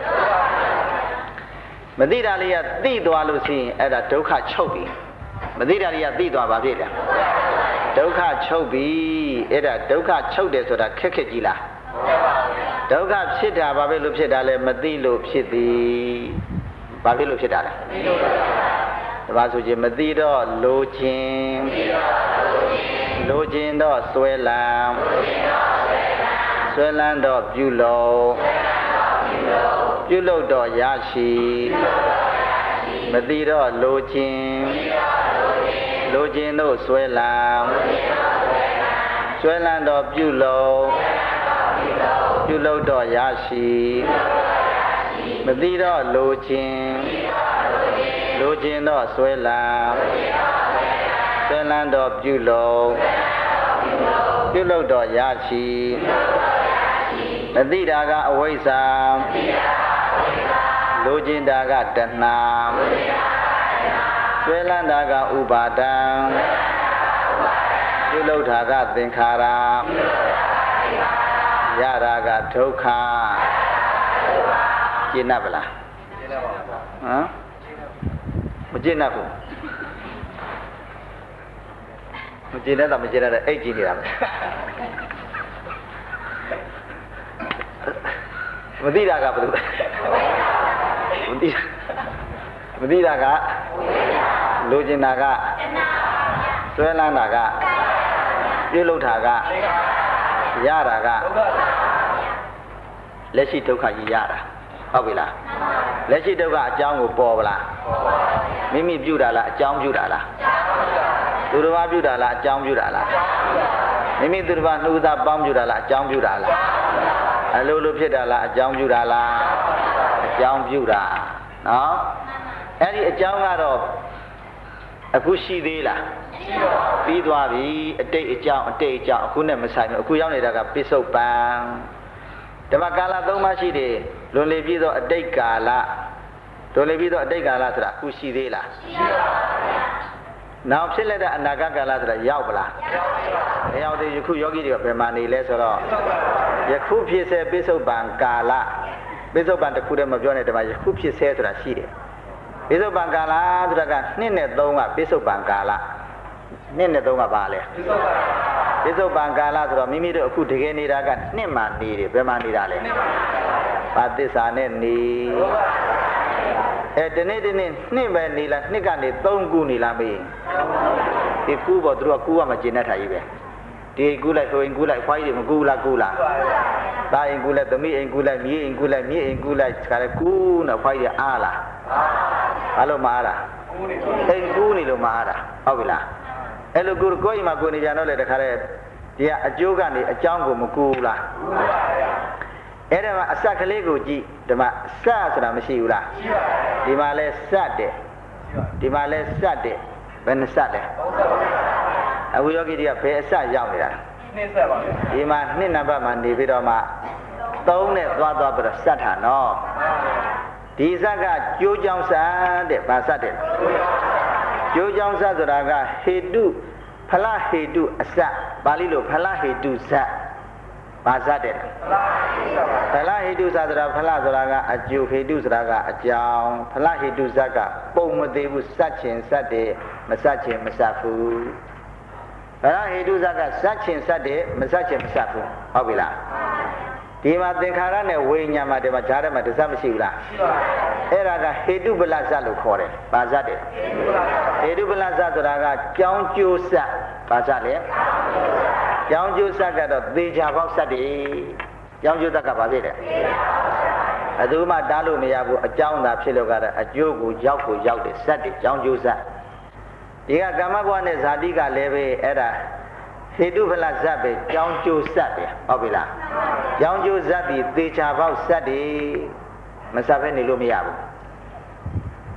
mà tí ra liền tí đoa luôn xin ở đó đâu khác chốt đi mà tí ra liền tí đoa bà biết liền đâu khác chốt đi ở đó đâu khác chốt để rồi đó khét khét gì là đâu khác biết đã bà biết lúc biết đã liền mà tí lúc biết đi bà biết lúc biết đã liền bà số gì mà tí đó lô chín lô chín đó xuôi làm xuôi làm đó biểu lộ biểu lộ đó giá trị mà tí đó lô chín lô chín đó xuôi làm xuôi làm đó biểu lộ biểu lộ đó giá trị mà tí đó lô chín lô chín đó xuôi làm xuôi làm đó biểu lộ biểu lộ đó giá trị mà tí đó là ở với sao lô chín đó là tận nam xuôi làm đó là u ba đăng biểu lộ đó là thinh khả ra ya ra là thâu kha chỉ nạp là hả một chỉ nạp một chỉ nạp là một chỉ nạp là eight chỉ nạp một tí ra cả một tí một tí ra cả lô chỉ nạp cả xuôi lan nạp cả yêu lâu thả cả ya ra cả lấy sĩ thâu kha gì ya raဟုတ်ပြီလားလက်ရှိဒုက္ခအကြောင်းကိုပေါ်ပါလားမိမိပြုတာလားအကြောင်းပြုတာလားသူတစ်ပါးပြုတာလားအကြောင်းပြုတာလားမိမိသူတစ်ပါးနှုတ်သားပေါင်းပြုတာလားအကြောင်းပြုတာလားအလိုလိုဖြစ်တာလားအကြောင်းပြုတာလားအကြောင်းပြုတာနော်အဲ့ဒီအကြောင်းကတော့အခုရှိသေးလားပြီးသွားပြီအတိတ်အကြောင်းအတိတ်အကြောင်းအခုနဲ့မဆိုင်ဘူးအခုရောက်နေတာကပိစုတ်ပံဓမ္မကာလသုံးပါးရှိတယ်လွန်လေပြီးတော့အတိတ်ကာလလွန်လေပြီးတော့အတိတ်ကာလဆိုတာအခုရှိသေးလားရှိပါဘူးနောက်ဖြစ်လက်တဲ့အနာဂတ်ကာလဆိုတာရောက်ပလားမရောက်သေးယခုယောဂီတွေကဘယ်မှာနေလဲဆိုတော့ယခုဖြစ်စေပိစုတ်ပံကာလပိစုတ်ပံတစ်ခုတည်းမပြောနဲ့ဓမ္မယခုဖြစ်စေဆိုတာရှိတယ်ပိစုတ်ပံကာလဆိုတာကနှစ်နဲ့သုံးကပိစုတ်ပံကာလနှစ်နဲ့သုံးကဘာလဲပိစုတ်ပံကာလဆိုတော့မိမိတို့အခုတကယ်နေတာကနှစ်မှနေတယ်ဘယ်မှာနေတာလဲဘာသစ္စာနဲ့နေအဲဒီနေ့ဒီနေ့နှစ်ပဲနေလားနှစ်ကနေသုံးခုနေလားမေးဒီကူပေါ့သူတို့ကကူကမကျင်တတ်တာကြီးပဲဒီကူလိုက်ဆိုရင်ကူလိုက်ခွားကြီးတွေမကူလားကူလားတာရင်ကူလိုက်သမီးအိမ်ကူလိုက်မြေးအိမ်ကူလိုက်မြေးအိမ်ကူလိုက်ခါလေကူနဲ့ခွားကြီးအားလားဘာလို့မအားတာအိမ်ကူနေလို့မအားတာဟုတ်ပြီလားအဲ့လိုကိုကိုကြီးမှာကိုနေကြတော့လေတခါလေဒီကအကျိုးကနေအကြောင်းကိုမကူလားအဲ့ဒါမှအစက်ကလေးကိုကြည့်ဒီမှာစဆိုတာမရှိဘူးလားရှိပါဘူးဒီမှာလဲစတယ်ဒီမှာလဲစတယ်ဘယ်နှစလဲအခုယောဂီတွေကဘယ်အစရောက်နေတာနှစ်စပါဗျာဒီမှာနှစ်နံပါတ်မှာနေပြီးတော့မှသုံးနဲ့သွားသွားပြီးတော့စတ်တာနော်ဒီစက်ကကျိုးကြောင်စတဲ့ဗာစတဲ့ကျိုးကြောင်စဆိုတာကဟေတုဖလဟေတုအစပါဠိလိုဖလဟေတုဇတ်ဘာဇတ်တဲ့ဖလဟေတုဇတ်ဆိုတာဖလဆိုတာကအကျိုးဟေတုဆိုတာကအကြောင်းဖလဟေတုဇတ်ကပုံမသေးဘူးစတ်ချင်စတ်တယ်မစတ်ချင်မစတ်ဘူးဖလဟေတုဇတ်ကစတ်ချင်စတ်တယ်မစတ်ချင်မစတ်ဘူးဟုတ်ပြီလားဒီမှာသင်္ခါရနဲ့ဝိညာဉ်မှာဒီမှာဈာထဲမှာတစပ်မရှိဘူးလားရှိပါဘူးအဲ့ဒါကဟေတုပလဇတ်လို့ခေါ်တယ်ဘာဇတ်တဲ့ဟေတုပလဇတ်ဆိုတာကကြောင်းကျိုးဇတ်ဘာဇတ်လဲကြောင်းကျိုးဇတ်ကတော့သေချာပေါက်ဇတ်တယ်ကြောင်းကျိုးဇတ်ကဘာဖြစ်လဲဘယ်သူမှတားလို့မရဘူးအကြောင်းသာဖြစ်လို့ကတော့အကျိုးကိုရောက်ကိုရောက်တယ်ဇတ်တယ်ကြောင်းကျိုးဇတ်ဒီကကာမဘဝနဲ့ဇာတိကလည်းပဲအဲ့ဒါဟေတုဖလဇတ်ပဲကြောင်းကျိုးဇတ်ပဲဟုတ်ပြီလားကြောင်းကျိုးဇတ်ဒီသေချာပေါက်ဇတ်တယ်မဇတ်ပဲနေလို့မရဘူး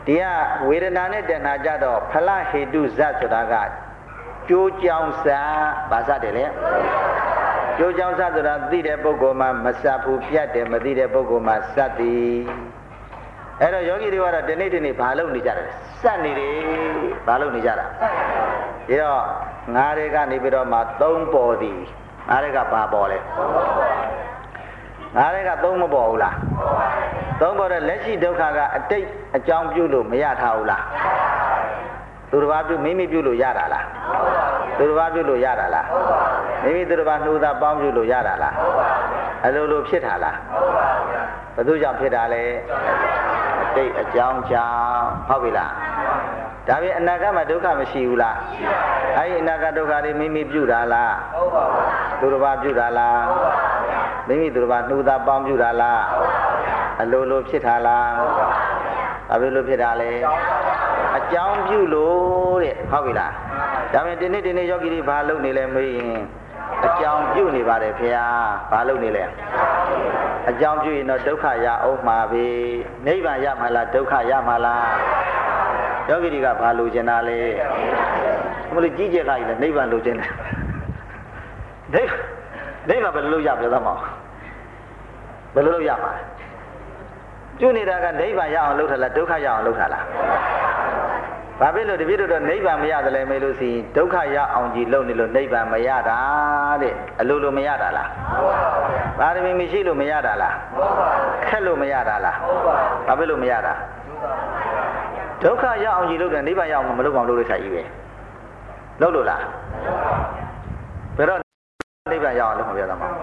ဒီကဝေဒနာနဲ့တဏှာကြတော့ဖလဟေတုဇတ်ဆိုတာကကျိုးကြောင်းစဘာစတယ်လဲကျိုးကြောင်းစဆိုတာသိတဲ့ပုဂ္ဂိုလ်မှာမစပ်ဘူးပြတ်တယ်မသိတဲ့ပုဂ္ဂိုလ်မှာစပ်သည်အဲ့တော့ယောဂီတွေကတော့ဒီနေ့ဒီနေ့ဘာလုပ်နေကြတယ်စပ်နေတယ်ဘာလုပ်နေကြတာဒီတော့ငါးတွေကနေပြီးတော့မှသုံးပေါ်သည်ငါးတွေကဘာပေါ်လဲငါးတွေကသုံးမပေါ်ဘူးလားသုံးပေါ်တဲ့လက်ရှိဒုက္ခကအတိတ်အကြောင်းပြုလို့မရထားဘူးလားသူတစ်ပါးပြုမိမိပြုလို့ရတာလားသူတစ်ပါးပြုလို့ရတာလားမိမိသူတစ်ပါးနှူးသားပေါင်းပြုလို့ရတာလားအလိုလိုဖြစ်တာလားဘယ်သူကြောင့်ဖြစ်တာလဲအတိတ်အကြောင်းကြောင့်ဟုတ်ပြီလားဒါပြင်အနာဂတ်မှာဒုက္ခမရှိဘူးလားအဲဒီအနာဂတ်ဒုက္ခတွေမိမိပြုတာလားသူတစ်ပါးပြုတာလားမိမိသူတစ်ပါးနှူးသားပေါင်းပြုတာလားအလိုလိုဖြစ်တာလားဘာဖြစ်လို့ဖြစ်တာလဲအကြောင်းပြုလို့တဲ့ဟုတ်ပြီလားဒါပေမဲ့ဒီနေ့ဒီနေ့ယောဂီတွေဘာလုပ်နေလဲမေးရင်အကြောင်းပြုနေပါတယ်ဖေဟာဘာလုပ်နေလဲအကြောင်းပြုရင်တော့ဒုက္ခရအောင်မှာပဲနိဗ္ဗာန်ရမှာလားဒုက္ခရမှာလားယောဂီတွေကဘာလိုချင်တာလဲမလို့ကြီးကျယ်ကကြီးလဲနိဗ္ဗာန်လိုချင်တယ်နိဗ္ဗာန်နိဗ္ဗာန်ဘယ်လိုလုပ်ရပြသမောဘယ်လိုလုပ်ရမှာကျွနေတာကနိဗ္ဗာန်ရအောင်လုပ်ထားလားဒုက္ခရအောင်လုပ်ထားလားဘာဖြစ်လို့တပည့်တို့တော့နိဗ္ဗာန်မရတယ်လဲမေးလို့စီဒုက္ခရအောင်ကြီးလုပ်နေလို့နိဗ္ဗာန်မရတာတဲ့အလိုလိုမရတာလားဘာတမင်မရှိလို့မရတာလားခက်လို့မရတာလားဘာဖြစ်လို့မရတာဒုက္ခရအောင်ကြီးလုပ်တယ်နိဗ္ဗာန်ရအောင်မလုပ်အောင်လုပ်လို့ဆိုင်ကြီးပဲလုပ်လို့လားဘယ်တော့နိဗ္ဗာန်ရအောင်လုပ်မှာပြောတာမဟုတ်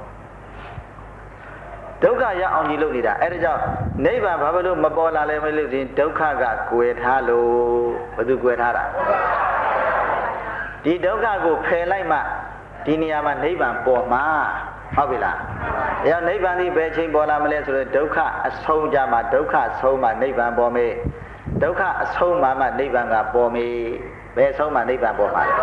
ဒုက္ခရအောင်ကြီးလုပ်နေတာအဲ့ဒါကြောင့်နိဗ္ဗာန်ဘာဖြစ်လို့မပေါ်လာလဲမလို့ဒီဒုက္ခကကွယ်ထားလို့ဘယ်သူကွယ်ထားတာဒီဒုက္ခကိုဖယ်လိုက်မှဒီနေရာမှာနိဗ္ဗာန်ပေါ်မှာဟုတ်ပြီလားအဲတော့နိဗ္ဗာန်ဒီဘယ်ချိန်ပေါ်လာမလဲဆိုတော့ဒုက္ခအဆုံးကြမှာဒုက္ခဆုံးမှနိဗ္ဗာန်ပေါ်မေဒုက္ခအဆုံးမှမှနိဗ္ဗာန်ကပေါ်မေဘယ်ဆုံးမှနိဗ္ဗာန်ပေါ်မှာလဲ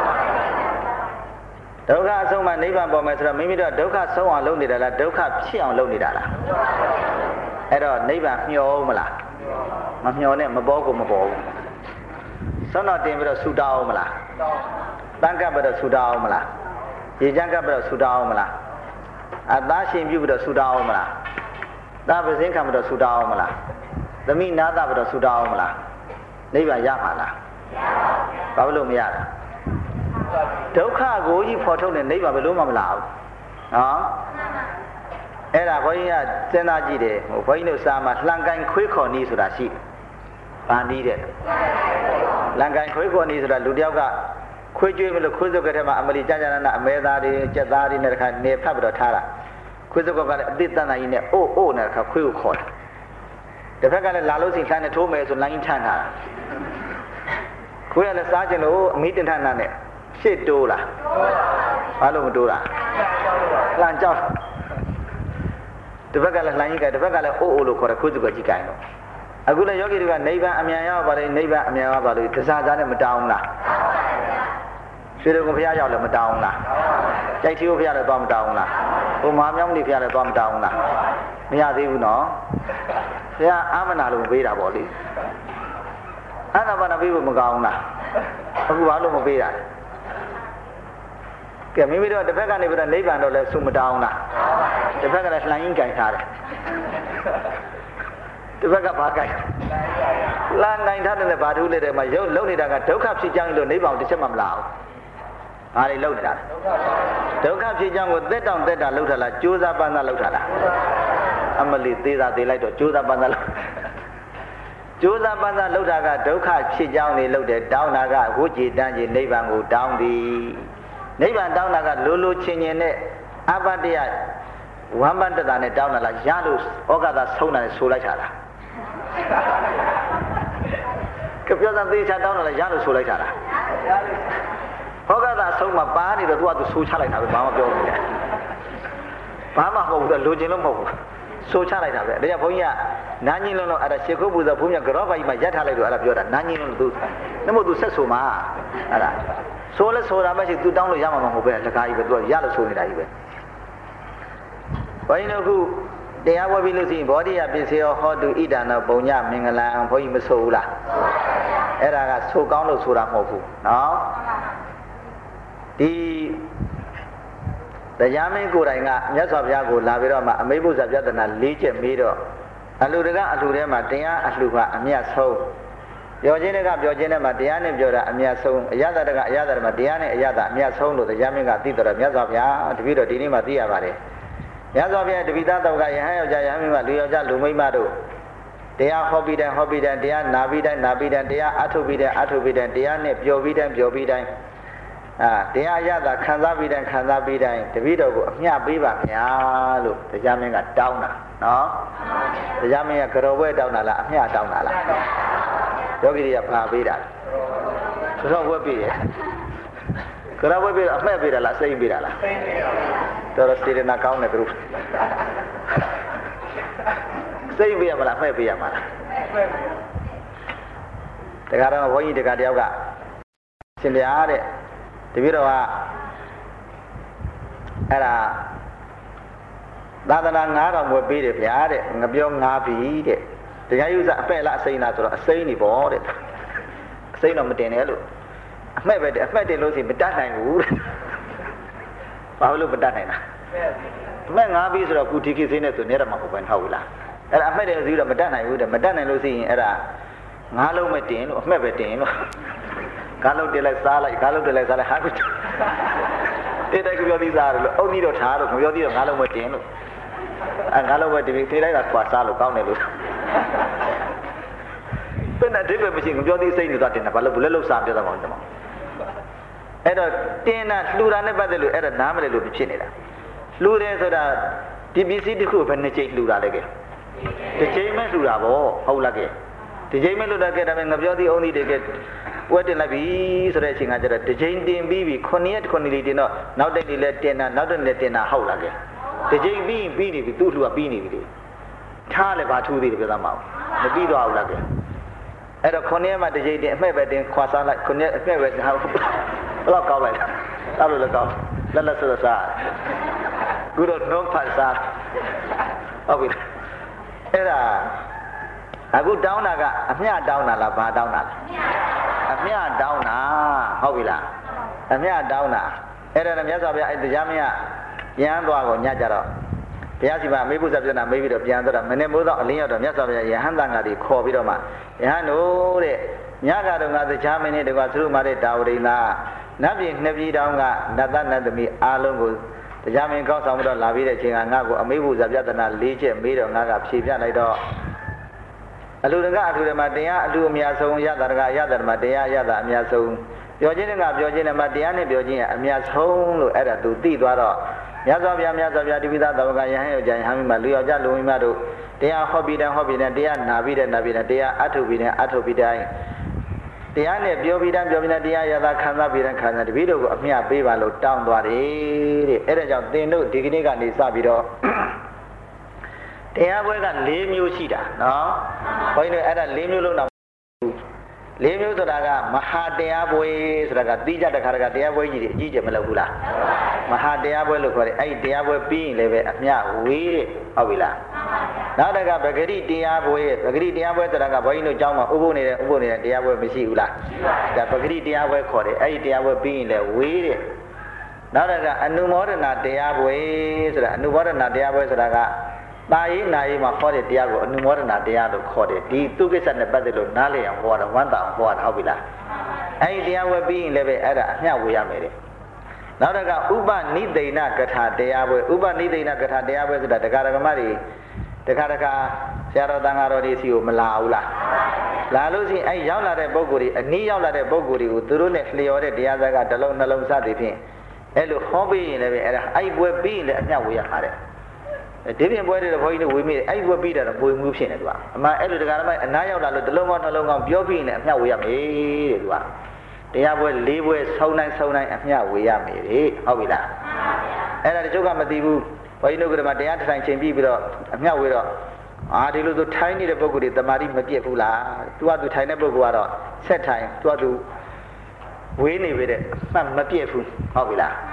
ဒုက္ခအဆုံးမှနိဗ္ဗာန်ပေါ်မယ်ဆိုတော့မိမိတို့ဒုက္ခဆုံးအောင်လုပ်နေတာလားဒုက္ခဖြစ်အောင်လုပ်နေတာလားအဲ့တော့နိဗ္ဗာန်မျှော်မလားမမျှော်နဲ့မပေါ်ကိုမပေါ်ဘူးဆုံးတော့တင်ပြီးတော့ဆူတောင်းအောင်မလားတန်းကပ်ပြီးတော့ဆူတောင်းအောင်မလားရေချမ်းကပ်ပြီးတော့ဆူတောင်းအောင်မလားအသားရှင်ပြုပြီးတော့ဆူတောင်းအောင်မလားသာပစင်းခံပြီးတော့ဆူတောင်းအောင်မလားသမိနာသပြီးတော့ဆူတောင်းအောင်မလားနိဗ္ဗာန်ရမှာလားဘာလို့မရတာဒုက္ခကိုကြီးဖော်ထုတ်နေနိဗ္ဗာန်ဘယ်လို့မှမလာဘူးနော်အဲ့ဒါဘုန်းကြီးကစဉ်းစားကြည့်တယ်ဟိုဘုန်းကြီးတို့စာမှာလှန်ကန်ခွေးခေါ်နည်းဆိုတာရှိတယ်ဗန်ဒီတဲ့လှန်ကန်ခွေးခေါ်နည်းဆိုတာလူတယောက်ကခွေးကျွေးမလို့ခွေးစုပ်ကထဲမှာအမလီကြာကြာနာနာအမဲသားတွေကြက်သားတွေနဲ့တခါနေဖတ်ပြီးတော့ထားတာခွေးစုပ်ကလည်းအသစ်တန်တန်ကြီးနဲ့အိုးအိုးနဲ့တခါခွေးကိုခေါ်တယ်တစ်ဖက်ကလည်းလာလို့စီလှမ်းနဲ့ထိုးမယ်ဆိုလိုင်းထမ်းထားတာခွေးကလည်းစားကျင်လို့အမီးတင်ထမ်းတာနဲ့ရှစ်တိုးလားဘာလို့မတိုးတာလှန်ကြောက်တစ်ဖက်ကလည်းလှန်ကြီးကတစ်ဖက်ကလည်းအိုးအိုးလို့ခေါ်တယ်ခွေးစုပ်ကကြီးကိုင်းတော့အခုလည်းယောဂီတွေကနိဗ္ဗာန်အမြန်ရောက်ပါလေနိဗ္ဗာန်အမြန်ရောက်ပါလေတစားစားနဲ့မတောင်းလားရွှေတော်ကဘုရားရောက်လည်းမတောင်းလားကြိုက်သေးဘုရားလည်းသွားမတောင်းလားဘုမဟာမြောင်းနေဘုရားလည်းသွားမတောင်းလားမရသေးဘူးနော်ဘုရားအာမနာလို့ပေးတာပေါ့လေအာနာပါနာပေးဖို့မကောင်းလားအခုဘာလို့မပေးတာကဲမိမိတို့တစ်ဖက်ကနေပြီးတော့နိဗ္ဗာန်တော့လည်းဆုမတောင်းလားတစ်ဖက်ကလည်းလှန်ရင်ကြိုင်ထားတယ်တစ်ဖက်ကဘာကြိုင်လှန်နိုင်ထားတဲ့ဘာထူးလေးတွေမှာရုပ်လုံနေတာကဒုက္ခဖြစ်ကြောင်းလို့နိဗ္ဗာန်တစ်ချက်မှမလာဘူးဘာတွေလုံနေတာဒုက္ခဖြစ်ကြောင်းကိုသက်တောင့်သက်တာလှုပ်ထားလားကြိုးစားပန်းစားလှုပ်ထားလားအမလီသေးစားသေးလိုက်တော့ကြိုးစားပန်းစားလှုပ်ကြိုးစားပန်းစားလှုပ်တာကဒုက္ခဖြစ်ကြောင်းနေလှုပ်တယ်တောင်းတာကဝိจิတန်းကြီးနိဗ္ဗာန်ကိုတောင်းသည်နိဗ္ဗာန်တောင်းတာကလိုလိုချင်းချင်းနဲ့အပတ္တယဝမ်းပတ္တတာနဲ့တောင်းတာလားရလို့ဩဃသာဆုံးတာနဲ့ဆိုလိုက်တာလားကပြောတဲ့သေချာတောင်းတာလားရလို့ဆိုလိုက်တာလားဩဃသာဆုံးမှာပါနေတော့သူကသူဆိုချလိုက်တာပဲဘာမှပြောဘူးဘာမှမဟုတ်ဘူးလိုချင်လို့မဟုတ်ဘူးဆိုချလိုက်တာပဲဒါကြောင့်ဘုန်းကြီးကနာညင်းလုံးလုံးအဲ့ဒါရှေခုပူဇော်ဘုန်းကြီးကကြောပါကြီးမှာရက်ထားလိုက်တော့အဲ့ဒါပြောတာနာညင်းလုံးသူနှမို့သူဆက်ဆိုမှာအဲ့ဒါဆိုလဲဆိုတာမရှိသူတောင်းလို့ရမှာမဟုတ်ပဲတခါကြီးပဲသူကရလို့ဆိုနေတာကြီးပဲဘုန်းကြီးတို့ခုတရားဝဲပြီးလို့ရှိရင်ဘောဓိယပစ္စယောဟောတုဣဒံနောဘုံညမင်္ဂလံဘုန်းကြီးမဆိုဘူးလားအဲ့ဒါကဆိုကောင်းလို့ဆိုတာမဟုတ်ဘူးနော်ဒီတရားမင်းကိုယ်တိုင်ကမြတ်စွာဘုရားကိုလာပြီးတော့မှအမိဘုဇ္ဇပြဿနာ၄ချက်မေးတော့အလှူတကအလှူထဲမှာတရားအလှူကအမြတ်ဆုံးပြောခြင်းတွေကပြောခြင်းတွေမှာတရားနဲ့ပြောတာအမြတ်ဆုံးအယတတကအယတတမှာတရားနဲ့အယတအမြတ်ဆုံးလို့တရားမင်းကသိတော့မြတ်စွာဘုရားတပည့်တော်ဒီနေ့မှသိရပါတယ်မြတ်စွာဘုရားတပိသတောကယဟန်ယောက်ျားယဟန်မိမလူယောက်ျားလူမိန်းမတို့တရားဟောပြီးတိုင်းဟောပြီးတိုင်းတရားနာပြီးတိုင်းနာပြီးတိုင်းတရားအထုတ်ပြီးတိုင်းအထုတ်ပြီးတိုင်းတရားနဲ့ပြောပြီးတိုင်းပြောပြီးတိုင်းအာတရားရတာခံစားပြီးတိုင်းခံစားပြီးတိုင်းတပည့်တော်ကိုအမျှပေးပါဗျာလို့တရားမင်းကတောင်းတာနော်တရားမင်းကကြော်ပွဲတောင်းတာလားအမျှတောင်းတာလားယောဂီတွေကဖာပေးတာကြော်ပွဲပေးတယ်ကြော်ပွဲပေးအမှတ်ပေးတာလားစိတ်ပေးတာလားစိတ်ပေးတာတော်တော်စေတနာကောင်းတယ်သူတို့စိတ်ပေးရမလားမှဲ့ပေးရမလားတခါတော့ဘုန်းကြီးတခါတယောက်ကရှင်ဗျာတဲ့တပည့်တော်ကအဲ့ဒါသာသနာငါးတော်ဝယ်ပေးတယ်ဗျာတဲ့ငပြောငါးပြီတဲ့တရားယူစားအပဲ့လားအစိမ့်လားဆိုတော့အစိမ့်နေပေါ့တဲ့အစိမ့်တော့မတင်နဲ့လို့အမှဲ့ပဲတဲ့အမှဲ့တင်လို့ရှိရင်မတတ်နိုင်ဘူးတဲ့ဘာလို့မတတ်နိုင်တာအမှဲ့ငါးပြီဆိုတော့ကုတီကိစိနဲ့ဆိုနေတော့မှဟုတ်ပဲဟုတ်ဘူးလားအဲ့ဒါအမှဲ့တယ်စီတော့မတတ်နိုင်ဘူးတဲ့မတတ်နိုင်လို့ရှိရင်အဲ့ဒါငါးလုံးပဲတင်လို့အမှဲ့ပဲတင်လို့ကားလုံးတင်လိုက်စားလိုက်ကားလုံးတင်လိုက်စားလိုက်ဟာကိုတိတ်တိုက်ပြောပြီးစားတယ်လို့အုတ်ကြီးတော့ထားလို့မပြောသေးတော့ငါးလုံးပဲတင်လို့အဲငါးလုံးပဲတင်ပြီးထိလိုက်တာကွာစားလို့ကောင်းတယ်လို့ဘယ်နဲ့ဒီပဲမရှိငပြောသေးစိတ်နေတော့တင်တာဘာလို့ဘလက်လို့စားပြောတာမဟုတ်ဘူးအဲ့တော့တင်တာလှူတာနဲ့ပတ်သက်လို့အဲ့ဒါနားမလဲလို့ဖြစ်နေတာလှူတယ်ဆိုတာဒီပစ္စည်းတစ်ခုပဲနှစ်ချိန်လှူတာလေကဲတစ်ချိန်ပဲလှူတာဗောဟုတ်လားကဲဒီချိန်မဲ့လို့တော့ကဲဒါပေမဲ့ငပြောသေးအောင်ဒီတကယ်ပွဲတင်လိုက်ပြီဆိုတဲ့အချိန်ကကျတော့ဒီချိန်တင်ပြီးပြီခုနှစ်ရက်ခုနှစ်လတင်တော့နောက်တစ်နေ့လဲတင်တာနောက်တစ်နေ့တင်တာဟုတ်လားကဲဒီချိန်ပြီးပြီးနေပြီသူ့လှူကပြီးနေပြီလေထားလဲဘာထူးသေးတယ်ပြောသားမအောင်မပြီးတော့ဘူးလားကဲအဲ့တော့ခုနှစ်ရက်မှဒီချိန်တင်အမှဲ့ပဲတင်ခွာစားလိုက်ခုနှစ်ရက်အမှဲ့ပဲဟာဘလောက်ကောင်းလိုက်လားအဲ့လိုလည်းကောင်းလက်လက်ဆဆစားကုတော့နှုတ်ဖတ်စားဟုတ်ပြီအဲ့ဒါအခုတောင်းတာကအမျှတောင်းတာလားဘာတောင်းတာလဲအမျှတောင်းတာဟုတ်ပြီလားအမျှတောင်းတာအဲ့ဒါနဲ့မြတ်စွာဘုရားအဲ့တရားမင်းကပြန်သွားကိုညကြတော့ဘုရားရှိခိုးမေးဖို့ဆက်ပြန်တာမေးပြီးတော့ပြန်သွားတာမနေ့မိုးတော့အလင်းရောက်တော့မြတ်စွာဘုရားယဟန်တန်ဃာတွေခေါ်ပြီးတော့မှယဟန်တို့တဲ့ညကတော့ငါတရားမင်းနဲ့တကွာသူတို့မှတဲ့တာဝရိန္ဒာနတ်ပြည်နှစ်ပြည်တောင်းကနတ်သားနတ်သမီးအားလုံးကိုတရားမင်းကောင်းဆောင်ပြီးတော့လာပြီးတဲ့အချိန်ကငါ့ကိုအမေဖို့ဆက်ပြဿနာ၄ချက်မေးတော့ငါကဖြေပြလိုက်တော့အလူတကအထူဓမ္မတရားအလူအများဆုံးရတာတကရတာဓမ္မတရားရတာအများဆုံးပြောခြင်းကပြောခြင်းနဲ့မှတရားနဲ့ပြောခြင်းကအများဆုံးလို့အဲ့ဒါသူသိသွားတော့မြတ်စွာဘုရားမြတ်စွာဘုရားတိပိသသဝကယဟန်ယောက်ျားယဟန်မိမလူယောက်ျားလူမိမတို့တရားဟောပြီးတဲ့ဟောပြီးတဲ့တရားနာပြီးတဲ့နာပြီးတဲ့တရားအထုတ်ပြီးတဲ့အထုတ်ပြီးတဲ့တရားနဲ့ပြောပြီးတဲ့ပြောပြီးတဲ့တရားရတာခံစားပြီးတဲ့ခံစားတပည့်တို့ကိုအမျှပေးပါလို့တောင်းသွားတယ်တဲ့အဲ့ဒါကြောင့်သင်တို့ဒီကနေ့ကနေစပြီးတော့တရားပွဲက၄မျိုးရှိတာနော်ဘုန်းကြီးတို့အဲ့ဒါ၄မျိုးလုံးတော့၄မျိုးဆိုတာကမဟာတရားပွဲဆိုတာကတိကျတဲ့ခါကတရားပွဲကြီးတွေအကြီးကျယ်မလုပ်ဘူးလားမဟာတရားပွဲလို့ခေါ်တယ်အဲ့ဒီတရားပွဲပြီးရင်လည်းပဲအမျှဝေးတဲ့ဟုတ်ပြီလားနောက်တကပဂရိတရားပွဲပဂရိတရားပွဲဆိုတာကဘုန်းကြီးတို့ကျောင်းမှာဥပုပ်နေတဲ့ဥပုပ်နေတဲ့တရားပွဲမရှိဘူးလားဒါပဂရိတရားပွဲခေါ်တယ်အဲ့ဒီတရားပွဲပြီးရင်လည်းဝေးတဲ့နောက်တကအနုမောဒနာတရားပွဲဆိုတာအနုမောဒနာတရားပွဲဆိုတာကတာရေးနာရေးမှာဟောတဲ့တရားကိုအနုမောဒနာတရားလို့ခေါ်တယ်ဒီသူကိစ္စနဲ့ပတ်သက်လို့နားလည်အောင်ဟောတာဝမ်းသာအောင်ဟောတာဟုတ်ပြီလားအဲဒီတရားဝဲပြီးရင်လည်းပဲအဲ့ဒါအမျှဝေရမယ်တဲ့နောက်တစ်ခါဥပနိသိဏကထာတရားပွဲဥပနိသိဏကထာတရားပွဲဆိုတာတရားဓမ္မတွေတခါတခါဆရာတော်တန်ဃာတော်တွေစီကိုမလာဘူးလားလာလို့ရှိရင်အဲရောက်လာတဲ့ပုဂ္ဂိုလ်တွေအနည်းရောက်လာတဲ့ပုဂ္ဂိုလ်တွေကိုသူတို့နဲ့လျော်တဲ့တရားစကားတစ်လုံးနှလုံးစသည်ဖြင့်အဲ့လိုဟောပြီးရင်လည်းပဲအဲ့ဒါအဲ့ပွဲပြီးရင်လည်းအမျှဝေရမှာတဲ့ဒီပြင်ပွဲတွေတော့ဘုန်းကြီးတို့ဝေမိတယ်အဲ့ပွဲပြီးတာတော့ဘွေမှုဖြစ်နေတယ်သူကအမှန်အဲ့လိုတရားဓမ္မအနားရောက်လာလို့တစ်လုံးကောင်းနှလုံးကောင်းပြောပြီးရင်လည်းအမျှဝေရမယ်တဲ့သူကတရားပွဲ၄ပွဲဆုံးတိုင်းဆုံးတိုင်းအမျှဝေရမယ်တဲ့ဟုတ်ပြီလားအဲ့ဒါတချို့ကမသိဘူးဘုန်းကြီးတို့ကမှတရားထိုင်ချိန်ပြီးပြီးတော့အမျှဝေတော့အာဒီလိုဆိုထိုင်းနေတဲ့ပုဂ္ဂိုလ်တွေတမာတိမပြည့်ဘူးလားသူကသူထိုင်တဲ့ပုဂ္ဂိုလ်ကတော့ဆက်ထိုင်သူကသူဝေးနေပြီတဲ့အမှတ်မပြည့်ဘူးဟုတ်ပြီလား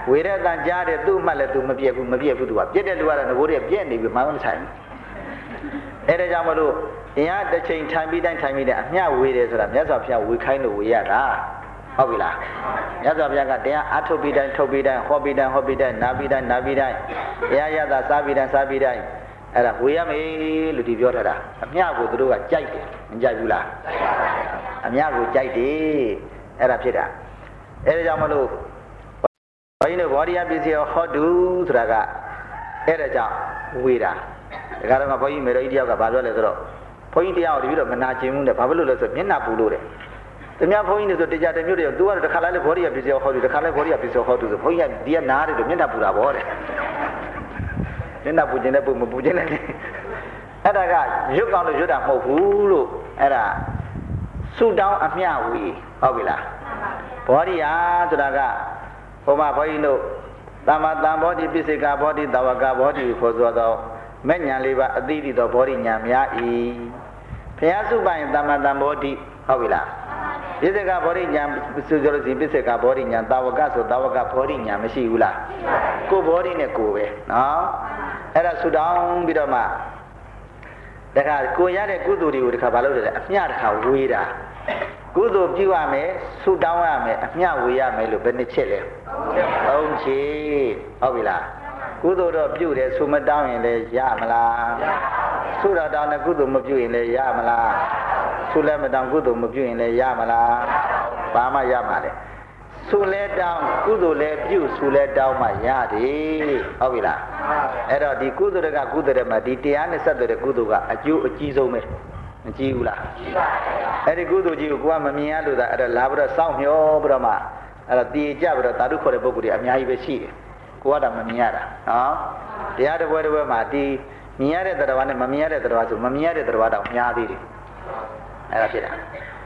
ဝေရတန်ကြားတဲ့သူ့မှတ်လည်းသူမပြည့်ဘူးမပြည့်ဘူးသူကပြည့်တဲ့လူကတော့ငိုတဲ့ပြည့်နေပြီမှမဆိုင်အဲ့ဒါကြောင့်မလို့အင်အားတစ်ချိန်ထိုင်ပြီးတိုင်းထိုင်ပြီးတဲ့အမျှဝေတယ်ဆိုတာမြတ်စွာဘုရားဝေခိုင်းလို့ဝေရတာဟုတ်ပြီလားမြတ်စွာဘုရားကတရားအထုတ်ပြီးတိုင်းထုတ်ပြီးတိုင်းဟောပြီးတိုင်းဟောပြီးတိုင်းနားပြီးတိုင်းနားပြီးတိုင်းတရားရတာစားပြီးတိုင်းစားပြီးတိုင်းအဲ့ဒါဝေရမယ်လို့ဒီပြောထားတာအမျှကိုသူတို့ကကြိုက်တယ်မကြိုက်ဘူးလားအမျှကိုကြိုက်တယ်အဲ့ဒါဖြစ်တာအဲ့ဒါကြောင့်မလို့ဘုန်းကြီးတို့ဘောဓိယပစ္စည်းဟောတုဆိုတာကအဲ့ဒါကြောင့်ဝေတာဒါကတော့ဘုန်းကြီးမေတော်ကြီးတယောက်ကဘာပြောလဲဆိုတော့ဘုန်းကြီးတရားကိုတပည့်တော်မနာကျင်ဘူးတဲ့ဘာဖြစ်လို့လဲဆိုမျက်နှာပူလို့တဲ့သူများဘုန်းကြီးတွေဆိုတရားတစ်မျိုးတည်းသူကတော့တစ်ခါလိုက်လေဘောဓိယပစ္စည်းဟောတုတစ်ခါလိုက်ဘောဓိယပစ္စည်းဟောတုဆိုဘုန်းကြီးကဒီကနားတယ်လို့မျက်နှာပူတာဗောတဲ့မျက်နှာပူခြင်းနဲ့ပူမပူခြင်းနဲ့အဲ့ဒါကရွတ်ကောင်းလို့ရွတ်တာမဟုတ်ဘူးလို့အဲ့ဒါဆုတောင်းအမျှဝေဟုတ်ပြီလားဘောဓိယဆိုတာကဟိုမှာဘုန်းကြီးတို့သမ္မာတံဘောဓိပစ္စေကဘောဓိတဝကဘောဓိခေါ်ဆိုသောမဲ့ညာလေးပါအတိတိသောဘောဓိညာများ၏ဘုရားစုပိုင်သမ္မာတံဘောဓိဟုတ်ပြီလားပစ္စေကဘောဓိညာဆိုကြလို့စီပစ္စေကဘောဓိညာတဝကဆိုတဝကဘောဓိညာမရှိဘူးလားကိုဘောဓိနဲ့ကိုပဲနော်အဲ့ဒါဆုတောင်းပြီးတော့မှတခါကိုရတဲ့ကုသိုလ်တွေကိုတခါဘာလုပ်လဲအမျှတခါဝေးတာကုသိုလ်ပြုရမယ်ဆုတောင်းရမယ်အမျှဝေရမယ်လို့ဘယ်နှချက်လဲသုံးချက်ဟုတ်ပြီလားကုသိုလ်တော့ပြုတယ်ဆုမတောင်းရင်လည်းရမလားဆုတော်တောင်းတဲ့ကုသိုလ်မပြုရင်လည်းရမလားဆုလည်းမတောင်းကုသိုလ်မပြုရင်လည်းရမလားဘာမှရမှာလေဆုလဲတောင်းကုသိုလ်လည်းပြုဆုလည်းတောင်းမှရတယ်ဟုတ်ပြီလားအဲ့တော့ဒီကုသိုလ်ကကုသိုလ်တွေမှာဒီတရားနဲ့ဆက်သွယ်တဲ့ကုသိုလ်ကအကျိုးအကြီးဆုံးပဲမကြည့်ဘူးလားကြည့်ပါဘူးအဲ့ဒီကုသိုလ်ကြီးကိုကိုကမမြင်ရလို့သာအဲ့ဒါလာပြီးတော့စောင့်မျောပြီးတော့မှအဲ့ဒါတည်ကြပြီးတော့သာဓုခေါ်တဲ့ပုဂ္ဂိုလ်တွေအများကြီးပဲရှိတယ်ကိုကတော့မမြင်ရတာနော်တရားတစ်ပွဲတစ်ပွဲမှာဒီမြင်ရတဲ့တရားနဲ့မမြင်ရတဲ့တရားဆိုမမြင်ရတဲ့တရားတောင်များသေးတယ်အဲ့ဒါဖြစ်တာ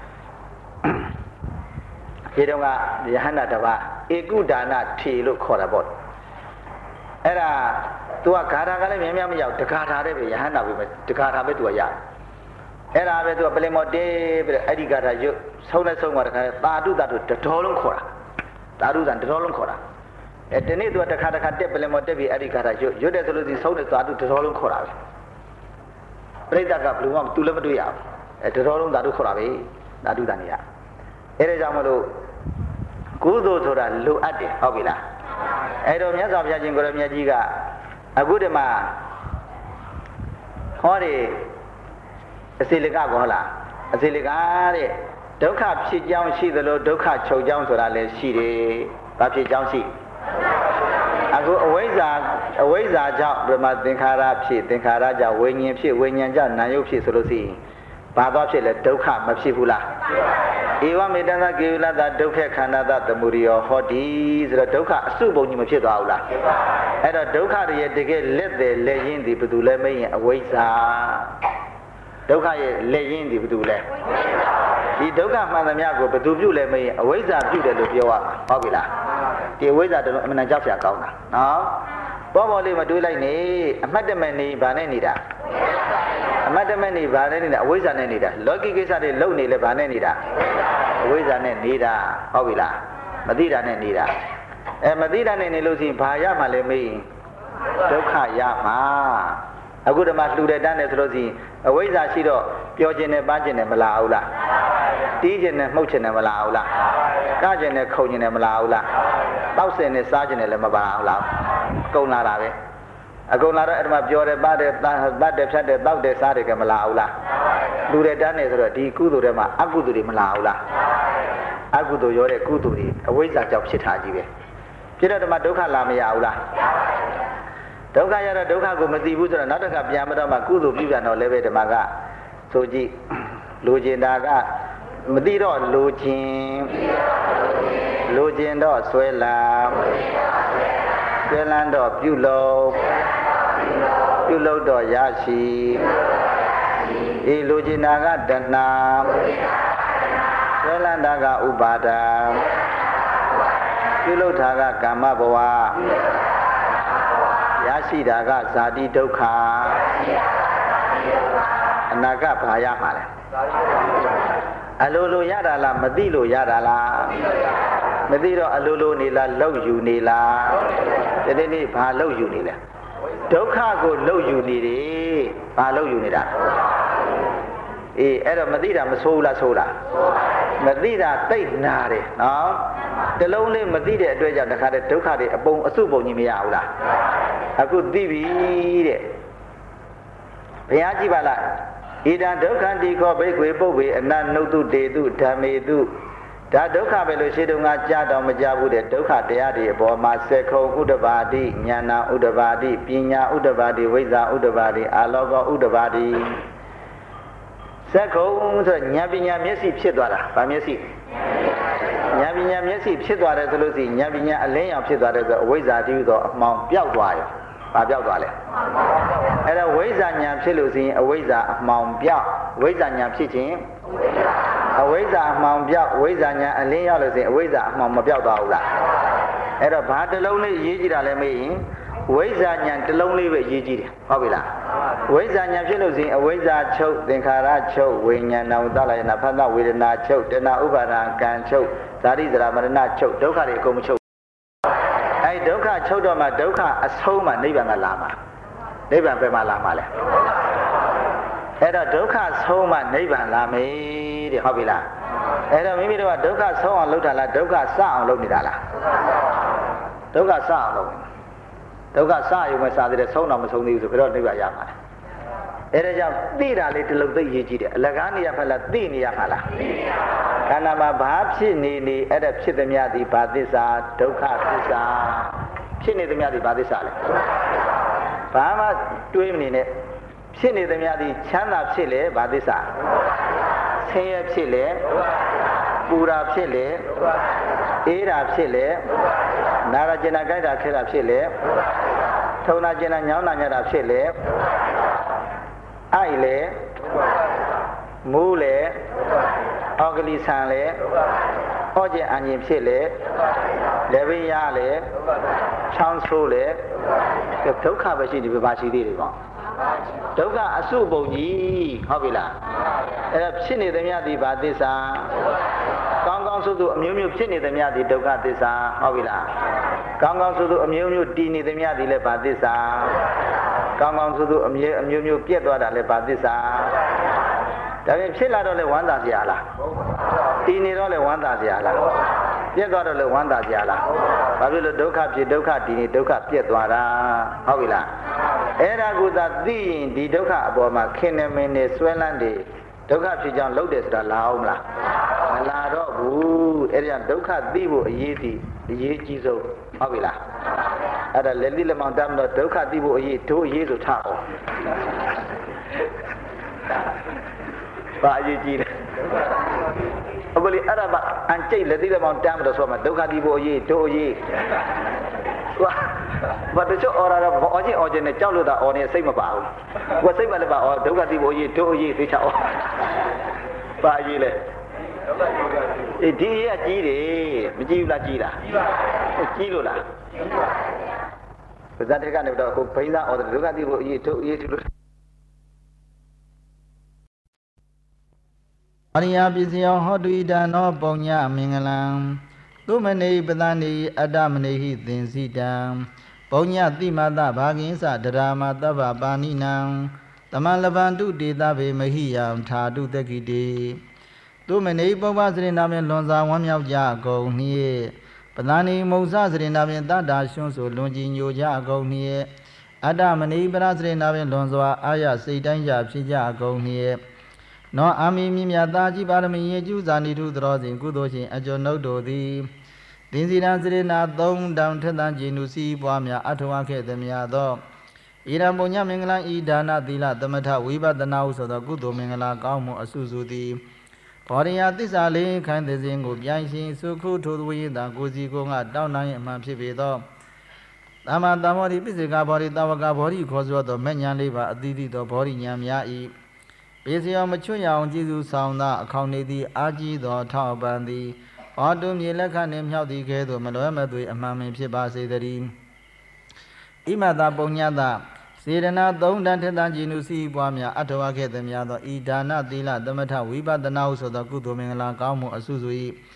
ဒီတော့ကယဟန္တာတစ်ပါးဧကုဒါနထေလို့ခေါ်တာပေါ့အဲ့ဒါသူကဂါထာကလည်းမြင်မြင်မရောက်တဂါထာတဲ့ပဲယဟန္တာပဲတဂါထာပဲသူကရအဲ့ဒါပဲသူကပလင်မော်တေးပြီးတော့အဲ့ဒီဂါထာရွတ်ဆုံးလဲဆုံးသွားတခါသာဓုသာဓုတတော်လုံးခေါ်တာသာဓုသာတတော်လုံးခေါ်တာအဲတနေ့သူကတခါတခါတက်ပလင်မော်တက်ပြီးအဲ့ဒီဂါထာရွတ်ရွတ်တယ်ဆိုလို့ဒီဆုံးတဲ့သာဓုတတော်လုံးခေါ်တာပဲပြိဿကဘလူးမသူလည်းမတွေ့ရဘူးအဲတတော်လုံးသာဓုခေါ်တာပဲသာဓုသာနေရအဲ့ဒါကြောင့်မလို့ကုသိုလ်ဆိုတာလိုအပ်တယ်ဟုတ်ပြီလားအဲ့တော့မြတ်စွာဘုရားရှင်ကိုရမြတ်ကြီးကအခုဒီမှာဟောတယ်အစိလကကောလားအစိလကတဲ့ဒုက္ခဖြစ်ကြောင်းရှိသလိုဒုက္ခချုပ်ကြောင်းဆိုတာလည်းရှိတယ်။ဘာဖြစ်ကြောင်းရှိအခုအဝိဇ္ဇာအဝိဇ္ဇာကြောင့်ဗြဟ္မသင်္ခါရဖြစ်သင်္ခါရကြောင့်ဝိညာဉ်ဖြစ်ဝိညာဉ်ကြောင့်နာယုတ်ဖြစ်ဆိုလို့ရှိရင်ဘာသွားဖြစ်လဲဒုက္ခမဖြစ်ဘူးလားဧဝမေတ္တသကေဝလတဒုက္ခခန္ဓာတသမုရိယောဟောတိဆိုတော့ဒုက္ခအစုပုံကြီးမဖြစ်သွားဘူးလားအဲ့တော့ဒုက္ခရဲ့တကယ်လက်တယ်လက်ရင်းဒီဘယ်သူလဲမရင်အဝိဇ္ဇာဒုက္ခရဲ့လက်ရင်းဒီဘယ်သူလဲဒီဒုက္ခမှန်သမျှကိုဘယ်သူပြုလဲမရင်အဝိဇ္ဇာပြုတယ်လို့ပြောရမှာဟုတ်ပြီလားဒီအဝိဇ္ဇာတော့အမှန်တန်ကြောက်စရာကောင်းတာနော်ပေါ်ပေါ်လေးမတွေးလိုက်နေအမှတ်တမဲ့နေဗာနဲ့နေတာအမှတ်တမဲ့နေဗာနဲ့နေတာအဝိဇ္ဇာနဲ့နေတာလောကီကိစ္စတွေလုံနေလဲဗာနဲ့နေတာအဝိဇ္ဇာနဲ့နေတာဟုတ်ပြီလားမသိတာနဲ့နေတာအဲမသိတာနဲ့နေလို့ရှိရင်ဘာရမှာလဲမေးရင်ဒုက္ခရမှာအခုတည်းမှလှူတဲ့တန်းနဲ့ဆိုလို့ရှိရင်အဝိဇ္ဇာရှိတော့ပျော်ခြင်းနဲ့ပန်းခြင်းနဲ့မလာဘူးလားတီးခြင်းနဲ့မှုတ်ခြင်းနဲ့မလာဘူးလားကခြင်းနဲ့ခုံခြင်းနဲ့မလာဘူးလားတောက်စင်နဲ့စားခြင်းနဲ့လည်းမပါဘူးလားကုန်လာတာပဲအကုန်လာတော့အဲ့ဒီမှာပျော်တယ်ပါတယ်တတ်တယ်ဖြတ်တယ်တောက်တယ်စားတယ်ကမလာဘူးလားလှူတဲ့တန်းနဲ့ဆိုတော့ဒီကုသိုလ်တွေမှာအကုသိုလ်တွေမလာဘူးလားအကုသိုလ်ရောတဲ့ကုသိုလ်တွေအဝိဇ္ဇာကြောင့်ဖြစ်တာကြီးပဲဖြစ်တော့ဒီမှာဒုက္ခလာမရဘူးလားဒုက္ခရတော့ဒုက္ခကိုမသိဘူးဆိုတော့နောက်တစ်ခါပြန်မတော့မှကုသိုလ်ပြုပြန်တော့လည်းပဲဓမ္မကဆိုကြည့်လိုချင်တာကမသိတော့လိုချင်လိုချင်တော့ဆွဲလာဆွဲလန်းတော့ပြုလို့ပြုလို့တော့ရရှိအေးလိုချင်တာကတဏှာဆွဲလန်းတာကဥပါဒာပြုလို့တာကကာမဘဝရရှိတာကဇာတိဒုက္ခအနာကဘာရမှာလဲအလိုလိုရတာလားမသိလို့ရတာလားမသိတော့အလိုလိုနေလားလောက်ယူနေလားဒီနေ့နေ့ဘာလောက်ယူနေလဲဒုက္ခကိုလောက်ယူနေတယ်ဘာလောက်ယူနေတာအေးအဲ့တော့မသိတာမဆိုးလားဆိုးလားမသိတာတိတ်နာတယ်နော်တလုံးလေးမသိတဲ့အတွက်ကြောင့်တခါတည်းဒုက္ခတွေအပုံအစုပုံကြီးမရဘူးလားအခုသိပြီတဲ့ဘုရားကြည့်ပါလားဣဒံဒုက္ခတိခောဘိက္ခွေပုဗ္ဗေအနနုတုတေတုဓမ္မေတုဒါဒုက္ခပဲလို့ရှိတုန်းကကြားတော့မကြားဘူးတဲ့ဒုက္ခတရားတွေအပေါ်မှာစက္ခုံဥဒ္ဒဘာတိဉာဏဥဒ္ဒဘာတိပညာဥဒ္ဒဘာတိဝိဇ္ဇာဥဒ္ဒဘာတိအာလောကဥဒ္ဒဘာတိစက္ခုံဆိုဉာဏ်ပညာမျက်စိဖြစ်သွားတာဗာမျက်စိဉာဏ်ပညာမျက်စိဖြစ်သွားတယ်ဆိုလို့ရှိရင်ဉာဏ်ပညာအလင်းရောင်ဖြစ်သွားတယ်ဆိုအဝိဇ္ဇာတိဟုသောအမှောင်ပျောက်သွားရောဘာပျောက်သွားလဲအဲ့ဒါဝိဇ္ဇာဉာဏ်ဖြစ်လို့ရှိရင်အဝိဇ္ဇာအမှောင်ပျောက်ဝိဇ္ဇာဉာဏ်ဖြစ်ခြင်းအဝိဇ္ဇာအမှောင်ပျောက်ဝိဇ္ဇာဉာဏ်အလင်းရောက်လို့ရှိရင်အဝိဇ္ဇာအမှောင်မပျောက်သွားဘူးလားအဲ့တော့ဘာတစ်လုံးလေးရေးကြည့်တာလဲမေးရင်ဝိဇ္ဇာဉာဏ်တစ်လုံးလေးပဲရေးကြည့်တယ်ဟုတ်ပြီလားဝိဇ္ဇာဉာဏ်ဖြစ်လို့ရှိရင်အဝိဇ္ဇာချုပ်သင်္ခါရချုပ်ဝိညာဏဝတ္တလယနာဖသဝေဒနာချုပ်တဏှာဥပါဒံကံချုပ်ဇာတိဇရာမရဏချုပ်ဒုက္ခတွေအကုန်မချုပ်အဲဒုက္ခချုပ်တော့မှဒုက္ခအဆုံးမှနိဗ္ဗာန်ကလာမှာနိဗ္ဗာန်ပဲမှလာမှာလဲအဲ့တော့ဒုက္ခဆုံးမှနိဗ္ဗာန်လာမယ်တဲ့ဟုတ်ပြီလားအဲ့တော့မိမိတို့ကဒုက္ခဆုံးအောင်လုပ်တာလားဒုက္ခစအောင်လုပ်နေတာလားဒုက္ခစအောင်လုပ်ဒုက္ခစရုံပဲစားတဲ့ဆုံးတော့မဆုံးသေးဘူးဆိုတော့နိဗ္ဗာန်ရမှာအဲ့ဒါကြောင့်သိတာလေးတလုံးသိရေးကြည့်တယ်အလကားနေရဖက်လားသိနေရမှာလားသိနေရပါခန္ဓာမှာဘာဖြစ်နေနေအဲ့ဒါဖြစ်သမျှသည်ဘာသစ္စာဒုက္ခသစ္စာဖြစ်နေသမျှသည်ဘာသစ္စာလဲဘာမှတွေးမနေနဲ့ဖြစ်နေသမျှသည်ချမ်းသာဖြစ်လေဘာသစ္စာဆင်းရဲဖြစ်လေပူရာဖြစ်လေအေးရာဖြစ်လေနာရကျင်နာကြိုက်တာခဲတာဖြစ်လေထုံနာကျင်နာညောင်းနာညတာဖြစ်လေအိုက်လေမူးလေအောက်ကလေးဆန်လေဟောကျင်အန်ရင်ဖြစ်လေလက်ဝိရလေချောင်းဆိုးလေဒုက္ခပဲရှိဒီဘာရှိသေးတယ်ကောဒုက္ခအစုပုံကြီးဟုတ်ပြီလားအဲ့ဒါဖြစ်နေသမျှဒီဘာသစ္စာကောင်းကောင်းဆိုသူအမျိုးမျိုးဖြစ်နေသမျှဒီဒုက္ခသစ္စာဟုတ်ပြီလားကောင်းကောင်းဆိုသူအမျိုးမျိုးတည်နေသမျှဒီလည်းဘာသစ္စာကောင်းကောင်းဆိုသူအမျိုးအမျိုးမျိုးပြက်သွားတာလည်းဘာသစ္စာဒါပြင်ဖြစ်လာတော့လည်းဝမ်းသာစရာလားတည်နေတော့လည်းဝမ်းသာစရာလားပြက်သွားတော့လည်းဝမ်းသာစရာလားဘာဖြစ်လို့ဒုက္ခဖြစ်ဒုက္ခတည်နေဒုက္ခပြက်သွားတာဟုတ်ပြီလားအဲ့ဒါကိုသာသိရင်ဒီဒုက္ခအပေါ်မှာခင်နေမင်းနေဆွဲလန်းနေဒုက္ခဖြစ်ကြောင်းလုပ်တယ်ဆိုတာလာအောင်မလားမလာတော့ဘူးအဲ့ဒါဒုက္ခသိဖို့အရေးကြီးအရေးကြီးဆုံးဟုတ်ပြီလားအဲ့ဒါလက်လိလက်မောင်တမ်းတော့ဒုက္ခသိဖို့အရေးတို့အရေးဆိုထားအောင်ဘာအရေးကြီးလဲအဘလီအဲ့ဒါအန်ကျိတ်လက်လိလက်မောင်တမ်းတော့ဆိုမှဒုက္ခသိဖို့အရေးတို့အရေး哇，我这就熬了了，熬进熬进的，交流的熬呢，谁没包？我谁没了包？哦，都个地方一，都一对超，包一嘞。诶，第一记的，没记啦记啦，记了啦。不然这个那个，我平常熬的都个地方一，都一都。 အရိယာပစ္စယောဟောတုဣဒနောပုံညမင်္ဂလံသုမနေပဒနေအတ္တမနေဟိသင်္စိတံပုံညတိမတဘာဂိသဒရာမတဗ္ဗပါဏိနံတမလဗန္တုတေတဗေမဟိယံထာတုတက္ခိတေသုမနေပုဗ္ဗစရိနာဖြင့်လွန်စွာဝမ်းမြောက်ကြကုန်နှင့်ပဒနေမုံစစရိနာဖြင့်တတ္တာရှွန်းဆိုလွန်ကြည်ညိုကြကုန်နှင့်အတ္တမနေပရစရိနာဖြင့်လွန်စွာအာရစိတ်တိုင်းကြဖြစ်ကြကုန်နှင့်နောအာမိမြမြတာကြည်ပါရမီယေကျူဇာနိထုသရောစဉ်ကုသိုလ်ရှင်အကျော်နှုတ်တို့သည်သင်္စီရန်စရိနာသုံးတောင်ထက်တန်ကြည်နုစီပွားများအထောက်ခဲ့သည်များသောဣရံပုညမင်္ဂလံဤဒါနသီလသမထဝိပဿနာဟုဆိုသောကုသိုလ်မင်္ဂလာကောင်းမှုအစုစုသည်ဘောရိယသစ္စာလေးခိုင်းသည်စဉ်ကိုပြိုင်ရှင်စုခုထိုသူဝိသကိုစီကိုငါတောင်းနိုင်အမှန်ဖြစ်ပေသောသမ္မာသမ္မောရိပိစိကဘောရိတဝကဘောရိခေါ်ဆိုသောမဉ္ဇဉ်လေးပါအတိတိသောဘောရိဉာဏ်များ၏ပေစယောမချွတ်ရအောင်ကျေးဇူးဆောင်သောအခေါင်နေသည်အာကြီးသောထောက်ပံသည်ဘောတုမြေလက်ခနှင့်မြောက်သည်ကဲ့သို့မလွဲမသွေအမှန်ပင်ဖြစ်ပါစေတည်းဣမတပုံညတစေရနာသုံးတန်ထက်တန်ကြည်နုစီပွားများအထောက်ခဲ့သည်များသောဤဒါနသီလသမထဝိပဿနာဟုဆိုသောကုသိုလ်မင်္ဂလာကောင်းမှုအစုစု၏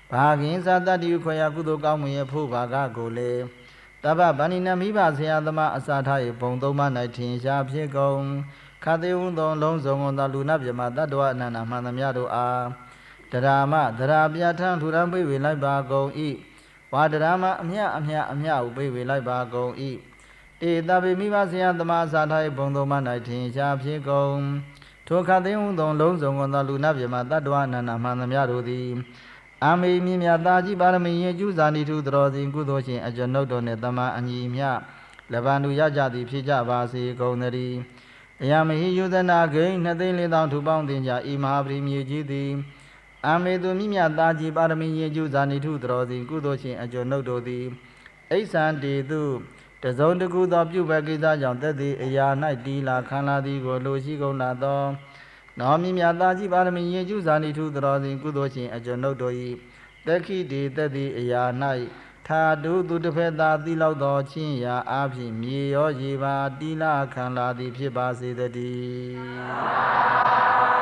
ဘာကင်းစားတတ္တိခွေယကုသိုလ်ကောင်းမှုရဲ့ဖို့ဘာကကိုလေတပ္ပဗန္နိနမိဘဆရာသမားအစာထား၏ဘုံသုံးပါး၌ထင်ရှားဖြစ်ကုန်ခသေဝုံသောလုံးစုံသောလူနာပြမတတ္တဝအနန္တမှန်သမျှတို့အားတရာမတရာပြထံထူရန်ပိဝေလိုက်ပါကုန်၏ဝါတရာမအမြအမြအမြဟုပိဝေလိုက်ပါကုန်၏တေတပိမိဘဆရာသမားအစာထား၏ဘုံသုံးပါး၌ထင်ရှားဖြစ်ကုန်ထိုခသေဝုံသောလုံးစုံသောလူနာပြမတတ္တဝအနန္တမှန်သမျှတို့သည်အာမေမြင်မြတ်သာကြီးပါရမီရင်ကျူးစာနိထုတော်စဉ်ကုသိုလ်ရှင်အကျွန်ုပ်တို့နှင့်တမန်အညီမြလဗန္တုရကြသည်ဖြစ်ကြပါစေကုန်သတည်းတရားမဟိယုဇနာဂိမ်းနှစ်သိန်းလေးသောထူပေါင်းတင်ကြဤမဟာပရိမြေကြီးသည်အာမေသူမြင့်မြတ်သာကြီးပါရမီရင်ကျူးစာနိထုတော်စဉ်ကုသိုလ်ရှင်အကျွန်ုပ်တို့သည်အိဆန်တေသူတစုံတကူသောပြုဘကိစ္စကြောင့်သက်သည်အရာ၌တီလာခံလာသည်ကိုလိုရှိကုန်လာသောနောမြင့်မြတ်သာကြီးပါရမီရင်ကျူးစာနိထုတော်စဉ်ကုသိုလ်ရှင်အကျွန်ုပ်တို့၏သက်ခိတေသက်သည်အရာ၌ထာတုသူတစ်ဖက်သာသီလောက်သောချင်းရာအားဖြင့်မြေရောရေပါတီလာခံလာသည်ဖြစ်ပါစေတည်း